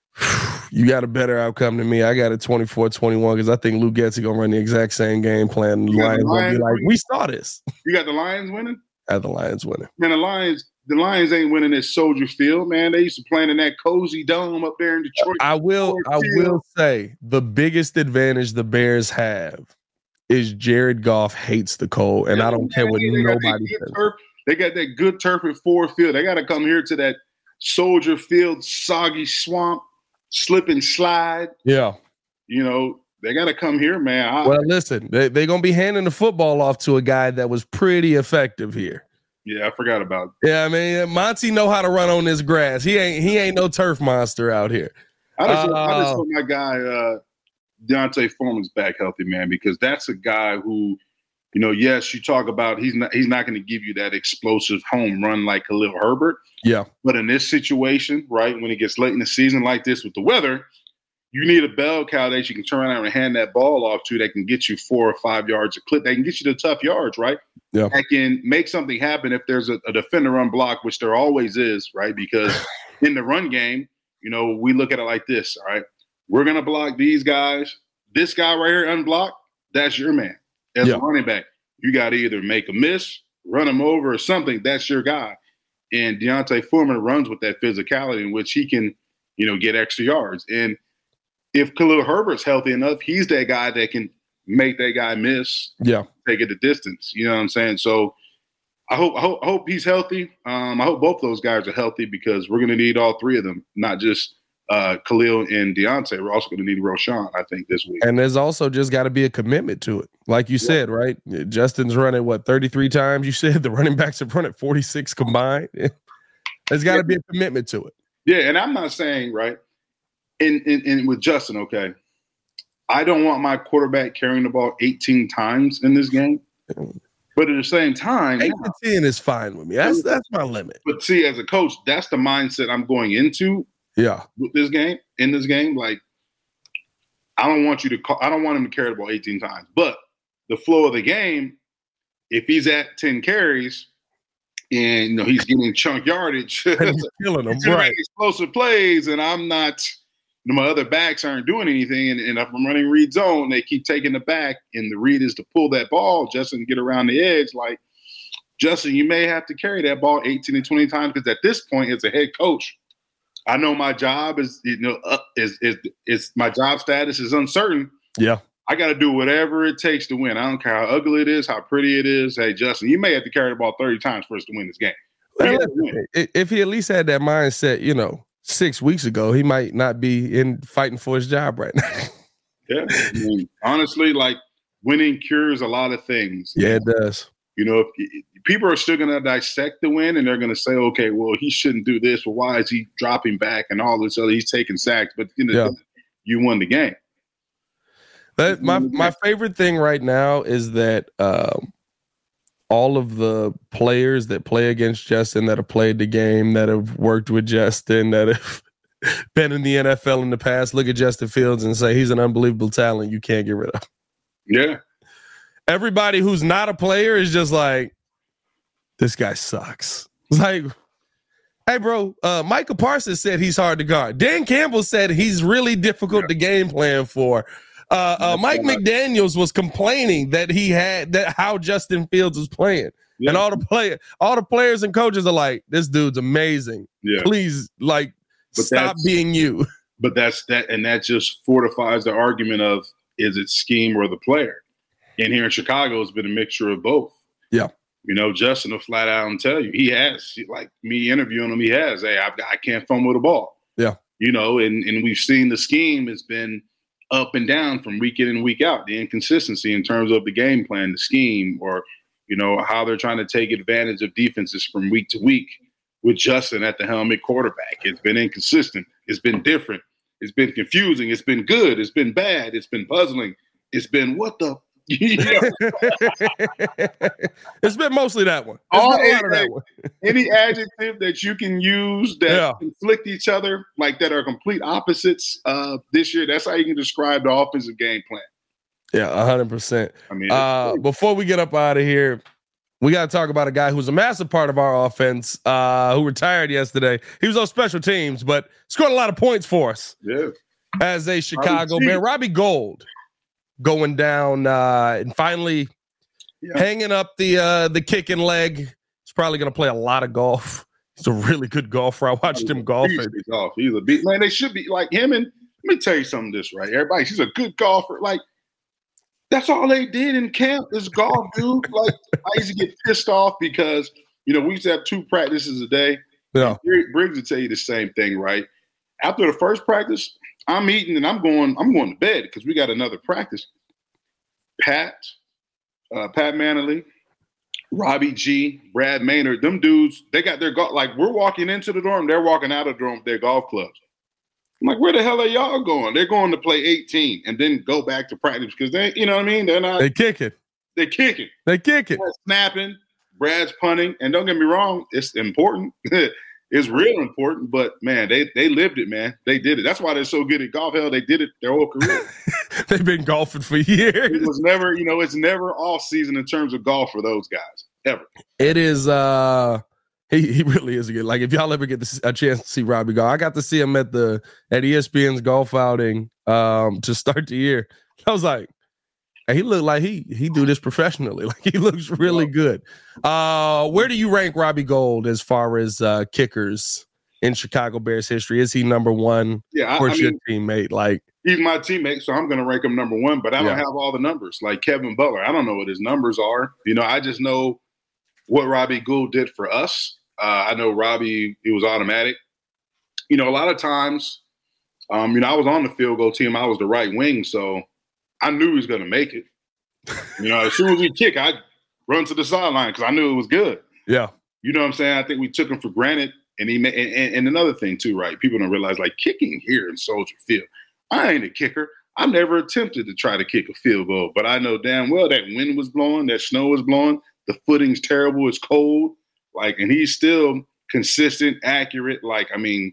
You got a better outcome than me. I got a twenty-four twenty-one because I think Lou Getsy gonna run the exact same game plan. The Lions gonna be like, we saw this. You got the Lions winning? I have the Lions winning. Man, the Lions, the Lions ain't winning at Soldier Field, man. They used to play in that cozy dome up there in Detroit. I will, I will say the biggest advantage the Bears have is Jared Goff hates the cold, and yeah, I don't man, care what they nobody says. Turf. They got that good turf at Ford Field. They got to come here to that Soldier Field, soggy swamp, slip and slide. Yeah. You know, they got to come here, man. I, well, listen, they're they going to be handing the football off to a guy that was pretty effective here. Yeah, I forgot about it. Yeah, I mean, Monty know how to run on this grass. He ain't he ain't no turf monster out here. I just, uh, I just hope my guy uh, D'Onta Foreman's back healthy, man, because that's a guy who, you know, yes, you talk about he's not he's not going to give you that explosive home run like Khalil Herbert. Yeah. But in this situation, right, when it gets late in the season like this with the weather, you need a bell cow that you can turn around and hand that ball off to that can get you four or five yards a clip. That can get you the tough yards, right? Yeah. That can make something happen if there's a, a defender run block, which there always is, right? Because in the run game, you know, we look at it like this, all right? We're going to block these guys. This guy right here unblocked, that's your man. As yeah. a running back, you got to either make a miss, run him over, or something. That's your guy. And D'Onta Foreman runs with that physicality in which he can, you know, get extra yards. And if Khalil Herbert's healthy enough, he's that guy that can make that guy miss, yeah, take it the distance. You know what I'm saying? So I hope I hope, I hope he's healthy. Um, I hope both those guys are healthy because we're going to need all three of them, not just uh, Khalil and D'Onta. We're also going to need Roschon, I think, this week. And there's also just got to be a commitment to it. Like you yeah. said, right? Justin's running, what, thirty-three times? You said the running backs have run at forty-six combined. There's got to yeah. be a commitment to it. Yeah, and I'm not saying, right, in, in, in with Justin, okay, I don't want my quarterback carrying the ball eighteen times in this game. But at the same time, eight to ten is fine with me. That's that's my limit. But see, as a coach, that's the mindset I'm going into. Yeah, with this game, in this game, like I don't want you to call, I don't want him to carry the ball eighteen times. But the flow of the game, if he's at ten carries and you know he's getting chunk yardage, he's killing them, right? Explosive plays, and I'm not. You know, my other backs aren't doing anything, and, and if I'm running read zone, they keep taking the back, and the read is to pull that ball, Justin, get around the edge. Like Justin, you may have to carry that ball eighteen to twenty times because at this point, as a head coach, I know my job is, you know, uh, is, is, is my job status is uncertain. Yeah. I got to do whatever it takes to win. I don't care how ugly it is, how pretty it is. Hey, Justin, you may have to carry the ball thirty times for us to win this game. Well, if he at least had that mindset, you know, six weeks ago, he might not be in fighting for his job right now. Yeah. I mean, honestly, like winning cures a lot of things. Yeah, it does. You know, if, if people are still going to dissect the win and they're going to say, okay, well, he shouldn't do this. Well, why is he dropping back and all this other? He's taking sacks, but you know, yeah. you won the game. That, my my favorite thing right now is that um, all of the players that play against Justin, that have played the game, that have worked with Justin, that have been in the N F L in the past, look at Justin Fields and say he's an unbelievable talent you can't get rid of. Yeah. Everybody who's not a player is just like, this guy sucks. It's like, hey, bro, uh, Micah Parsons said he's hard to guard. Dan Campbell said he's really difficult to game plan for. Uh, uh, Mike McDaniels was complaining that he had that how Justin Fields was playing, yeah. and all the player, all the players and coaches are like, "This dude's amazing. Yeah. Please, like, but stop being you." But that's that, and that just fortifies the argument of is it scheme or the player? And here in Chicago, it's been a mixture of both. Yeah, you know, Justin will flat out and tell you he has, like me interviewing him, he has, hey, I've got, I can't fumble the ball. Yeah, you know, and and we've seen the scheme has been up and down from week in and week out, the inconsistency in terms of the game plan, the scheme, or, you know, how they're trying to take advantage of defenses from week to week with Justin at the helm at quarterback. It's been inconsistent. It's been different. It's been confusing. It's been good. It's been bad. It's been puzzling. It's been what the it's been mostly that one. It's All, been a lot of that one. Any adjective that you can use that yeah. conflict each other, like that are complete opposites uh, this year, that's how you can describe the offensive game plan. Yeah, one hundred percent. I mean, uh, before we get up out of here, we got to talk about a guy who's a massive part of our offense, uh, who retired yesterday. He was on special teams, but scored a lot of points for us. Yeah. As a Chicago Bear, Robbie Gould going down uh, and finally yeah. hanging up the uh, the kicking leg. He's probably going to play a lot of golf. He's a really good golfer. I watched him golf. Golf. He's a beat man. They should be like him. And let me tell you something. This right, everybody. He's a good golfer. Like that's all they did in camp is golf, dude. Like I used to get pissed off because you know we used to have two practices a day. Yeah, Briggs would tell you the same thing, right? After the first practice, I'm eating and I'm going. I'm going to bed because we got another practice. Pat, uh, Pat Manley, Robbie G, Brad Maynard, them dudes. They got their golf. Like we're walking into the dorm, they're walking out of the dorm with their golf clubs. I'm like, where the hell are y'all going? They're going to play eighteen and then go back to practice because they, you know what I mean? They're not. They kicking. They're kicking. They kicking. They're snapping. Brad's punting, and don't get me wrong, it's important. It's real important, but man, they they lived it, man. They did it. That's why they're so good at golf. Hell, they did it their whole career. They've been golfing for years. It was never, you know, it's never off season in terms of golf for those guys ever. It is. uh He he really is a good. Like if y'all ever get a chance to see Robbie golf, I got to see him at the at E S P N's golf outing um to start the year. I was like, hey, he looked like he he do this professionally. Like he looks really good. Uh, where do you rank Robbie Gould as far as uh, kickers in Chicago Bears history? Is he number one? Yeah, I, or I your mean, teammate? Like he's my teammate, so I'm going to rank him number one. But I don't yeah. have all the numbers like Kevin Butler. I don't know what his numbers are. You know, I just know what Robbie Gould did for us. Uh, I know Robbie, it was automatic. You know, a lot of times, um, you know, I was on the field goal team. I was the right wing, so I knew he was going to make it. You know, as soon as we kick, I'd run to the sideline because I knew it was good. Yeah. You know what I'm saying? I think we took him for granted. And he ma- and, and another thing, too, right? People don't realize, like, kicking here in Soldier Field, I ain't a kicker. I never attempted to try to kick a field goal, but I know damn well that wind was blowing, that snow was blowing, the footing's terrible, it's cold. Like, and he's still consistent, accurate. Like, I mean,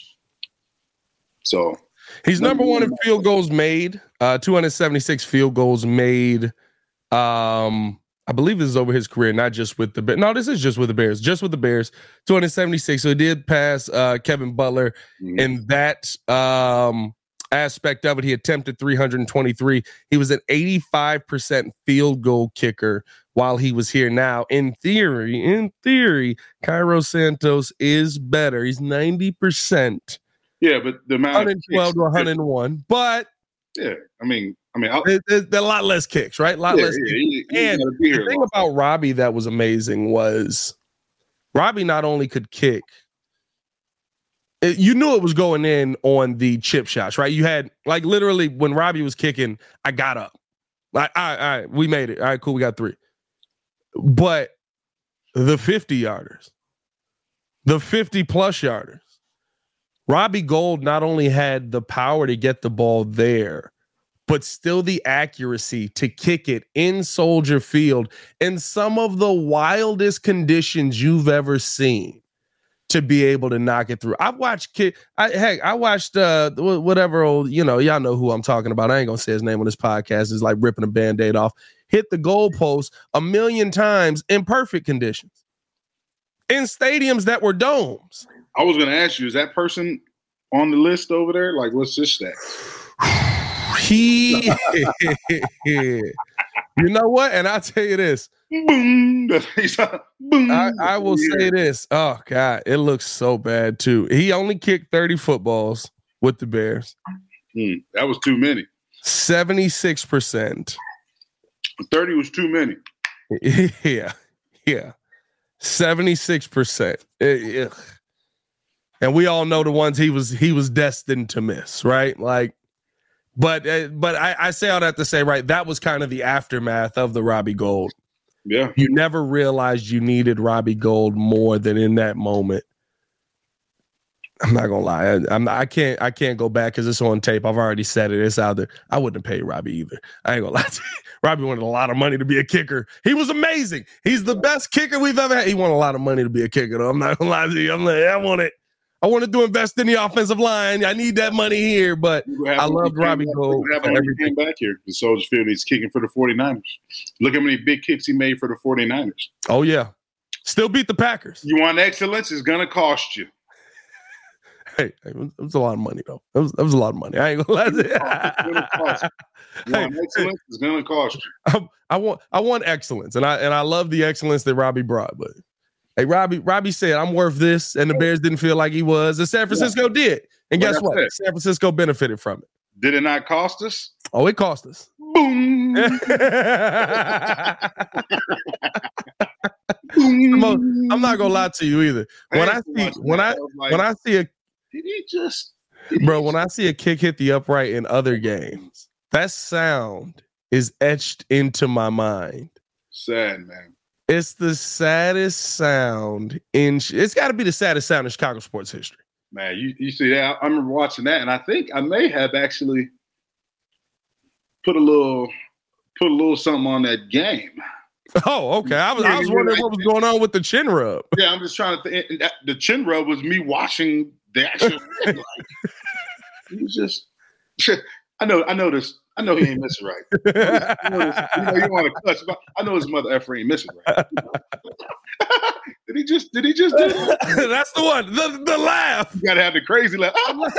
so. He's number one in field goals made, uh, two hundred seventy-six field goals made. Um, I believe this is over his career, not just with the Bears. No, this is just with the Bears, just with the Bears, two hundred seventy-six. So he did pass uh, Kevin Butler mm-hmm. in that um, aspect of it. He attempted three hundred twenty-three. He was an eighty-five percent field goal kicker while he was here. Now, in theory, in theory, Cairo Santos is better. He's ninety percent. Yeah, but the amount one twelve to one hundred one, but yeah, I mean, I mean, there's a lot less kicks, right? A lot yeah, less. Yeah, kicks. He, and the thing about Robbie that was amazing was Robbie not only could kick, it, you knew it was going in on the chip shots, right? You had like literally when Robbie was kicking, I got up, like, all right, all right, we made it, all right, cool, we got three. But the fifty yarders, the fifty plus yarders. Robbie Gould not only had the power to get the ball there, but still the accuracy to kick it in Soldier Field in some of the wildest conditions you've ever seen to be able to knock it through. I've watched kid. I, heck, I watched uh, whatever old, you know, y'all know who I'm talking about. I ain't gonna say his name on this podcast. It's like ripping a Band-Aid off. Hit the goalpost a million times in perfect conditions in stadiums that were domes. I was going to ask you, is that person on the list over there? Like, what's his stats? He, you know what? And I'll tell you this. Boom. Boom. I, I will say this. Oh, God, it looks so bad, too. He only kicked thirty footballs with the Bears. Mm, that was too many. seventy-six percent. thirty was too many. Yeah. Yeah. seventy-six percent. It, and we all know the ones he was he was destined to miss, right? Like, but uh, but I, I say all that to say, right, that was kind of the aftermath of the Robbie Gould. Yeah. You never realized you needed Robbie Gould more than in that moment. I'm not gonna lie. I, I'm not, I can't I can't go back because it's on tape. I've already said it. It's out there. I wouldn't have paid Robbie either. I ain't gonna lie to you. Robbie wanted a lot of money to be a kicker. He was amazing. He's the best kicker we've ever had. He wanted a lot of money to be a kicker, though. I'm not gonna lie to you. I'm like, I want it. I wanted to invest in the offensive line. I need that money here, but I loved Robbie Gould. He came back here to Soldier Field. He's kicking for the 49ers. Look how many big kicks he made for the 49ers. Oh, yeah. Still beat the Packers. You want excellence, it's going to cost you. Hey, it was, it was a lot of money, though. It was, it was a lot of money. I ain't going to lie to you. You want excellence, it's going to cost you. I, I, want, I want excellence, and I, and I love the excellence that Robbie brought, but hey, Robbie, Robbie said, I'm worth this, and the Bears didn't feel like he was, and San Francisco yeah. did. And guess what? San Francisco benefited from it. Did it not cost us? Oh, it cost us. Boom. Boom. I'm not gonna lie to you either. When I see when I like, when I see a did he just did bro, he when just, I see a kick hit the upright in other games, that sound is etched into my mind. Sad, man. It's the saddest sound in. It's got to be the saddest sound in Chicago sports history. Man, you, you see that? I remember watching that, and I think I may have actually put a little put a little something on that game. Oh, okay. I was, I was wondering what was going on with the chin rub. Yeah, I'm just trying to think. The chin rub was me watching the actual game. Like, he was just. I know. I know this. I know he ain't missing right. I know, this, you know you want to clutch, but I know his mother effer ain't missing right. did he just? Did he just do that? That's the one. The the laugh. You gotta have the crazy laugh.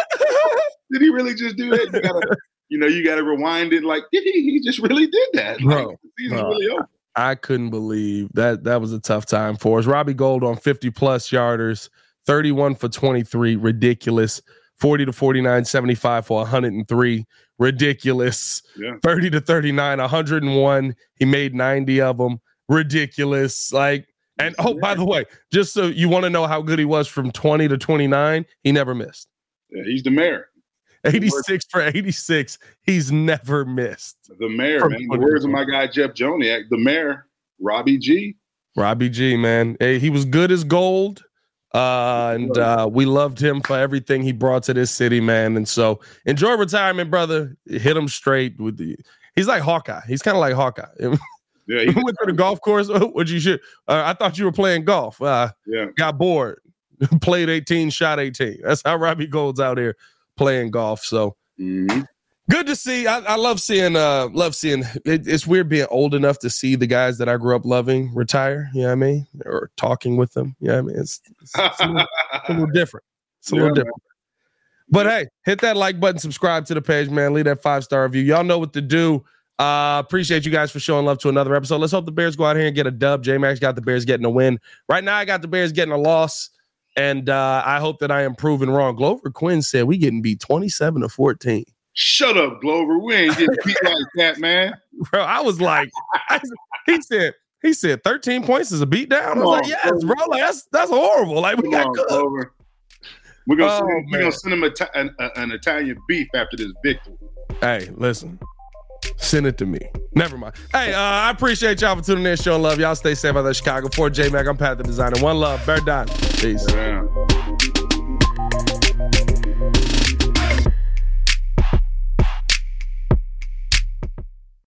Did he really just do that? You gotta, you know, you gotta rewind it. Like, did he? He just really did that. Like, bro, the season's bro, really over. I couldn't believe that. That was a tough time for us. Robbie Gould on fifty plus yarders, thirty-one for twenty-three, ridiculous. forty to forty-nine, seventy-five for one hundred three. Ridiculous. Yeah. thirty to thirty-nine, one hundred one. He made ninety of them. Ridiculous. Like, and oh, by the way, just so you want to know how good he was from twenty to twenty-nine, he never missed. Yeah, he's the mayor. eighty-six for eighty-six. He's never missed. The mayor, man. The words of my guy, Jeff Joniak, the mayor, Robbie G. Robbie G, man. Hey, he was good as gold. Uh, and uh, we loved him for everything he brought to this city, man. And so enjoy retirement, brother. Hit him straight with the. He's like Hawkeye. He's kind of like Hawkeye. Yeah, he went to the golf course. What you should? Uh, I thought you were playing golf. Uh, yeah, got bored. Played eighteen, shot eighteen. That's how Robbie Gould's out here playing golf. So mm-hmm. Good to see. I, I love seeing. Uh, love seeing. It, it's weird being old enough to see the guys that I grew up loving retire. You know what I mean? Or talking with them. You know what I mean? It's, it's, it's, a, little, it's a little different. It's a yeah, little different. Man. But hey, hit that like button, subscribe to the page, man. Leave that five star review. Y'all know what to do. Uh, appreciate you guys for showing love to another episode. Let's hope the Bears go out here and get a dub. J-Max got the Bears getting a win. Right now, I got the Bears getting a loss. And uh, I hope that I am proven wrong. Glover Quinn said we getting beat twenty-seven to fourteen. Shut up, Glover. We ain't getting beat like that, man. Bro, I was like, I, he said, he said thirteen points is a beatdown. I was like, yes, Glover. Bro. Like that's that's horrible. Like we Come got on, good. Glover. We're gonna, Oh, send, him, we're man. gonna send him a ta- an, a, an Italian beef after this victory. Hey, listen. Send it to me. Never mind. Hey, uh, I appreciate y'all for tuning in, showing love. Y'all stay safe out there, Chicago. For J-Mac, I'm Pat the Designer. One love. Bear down. Peace. Yeah.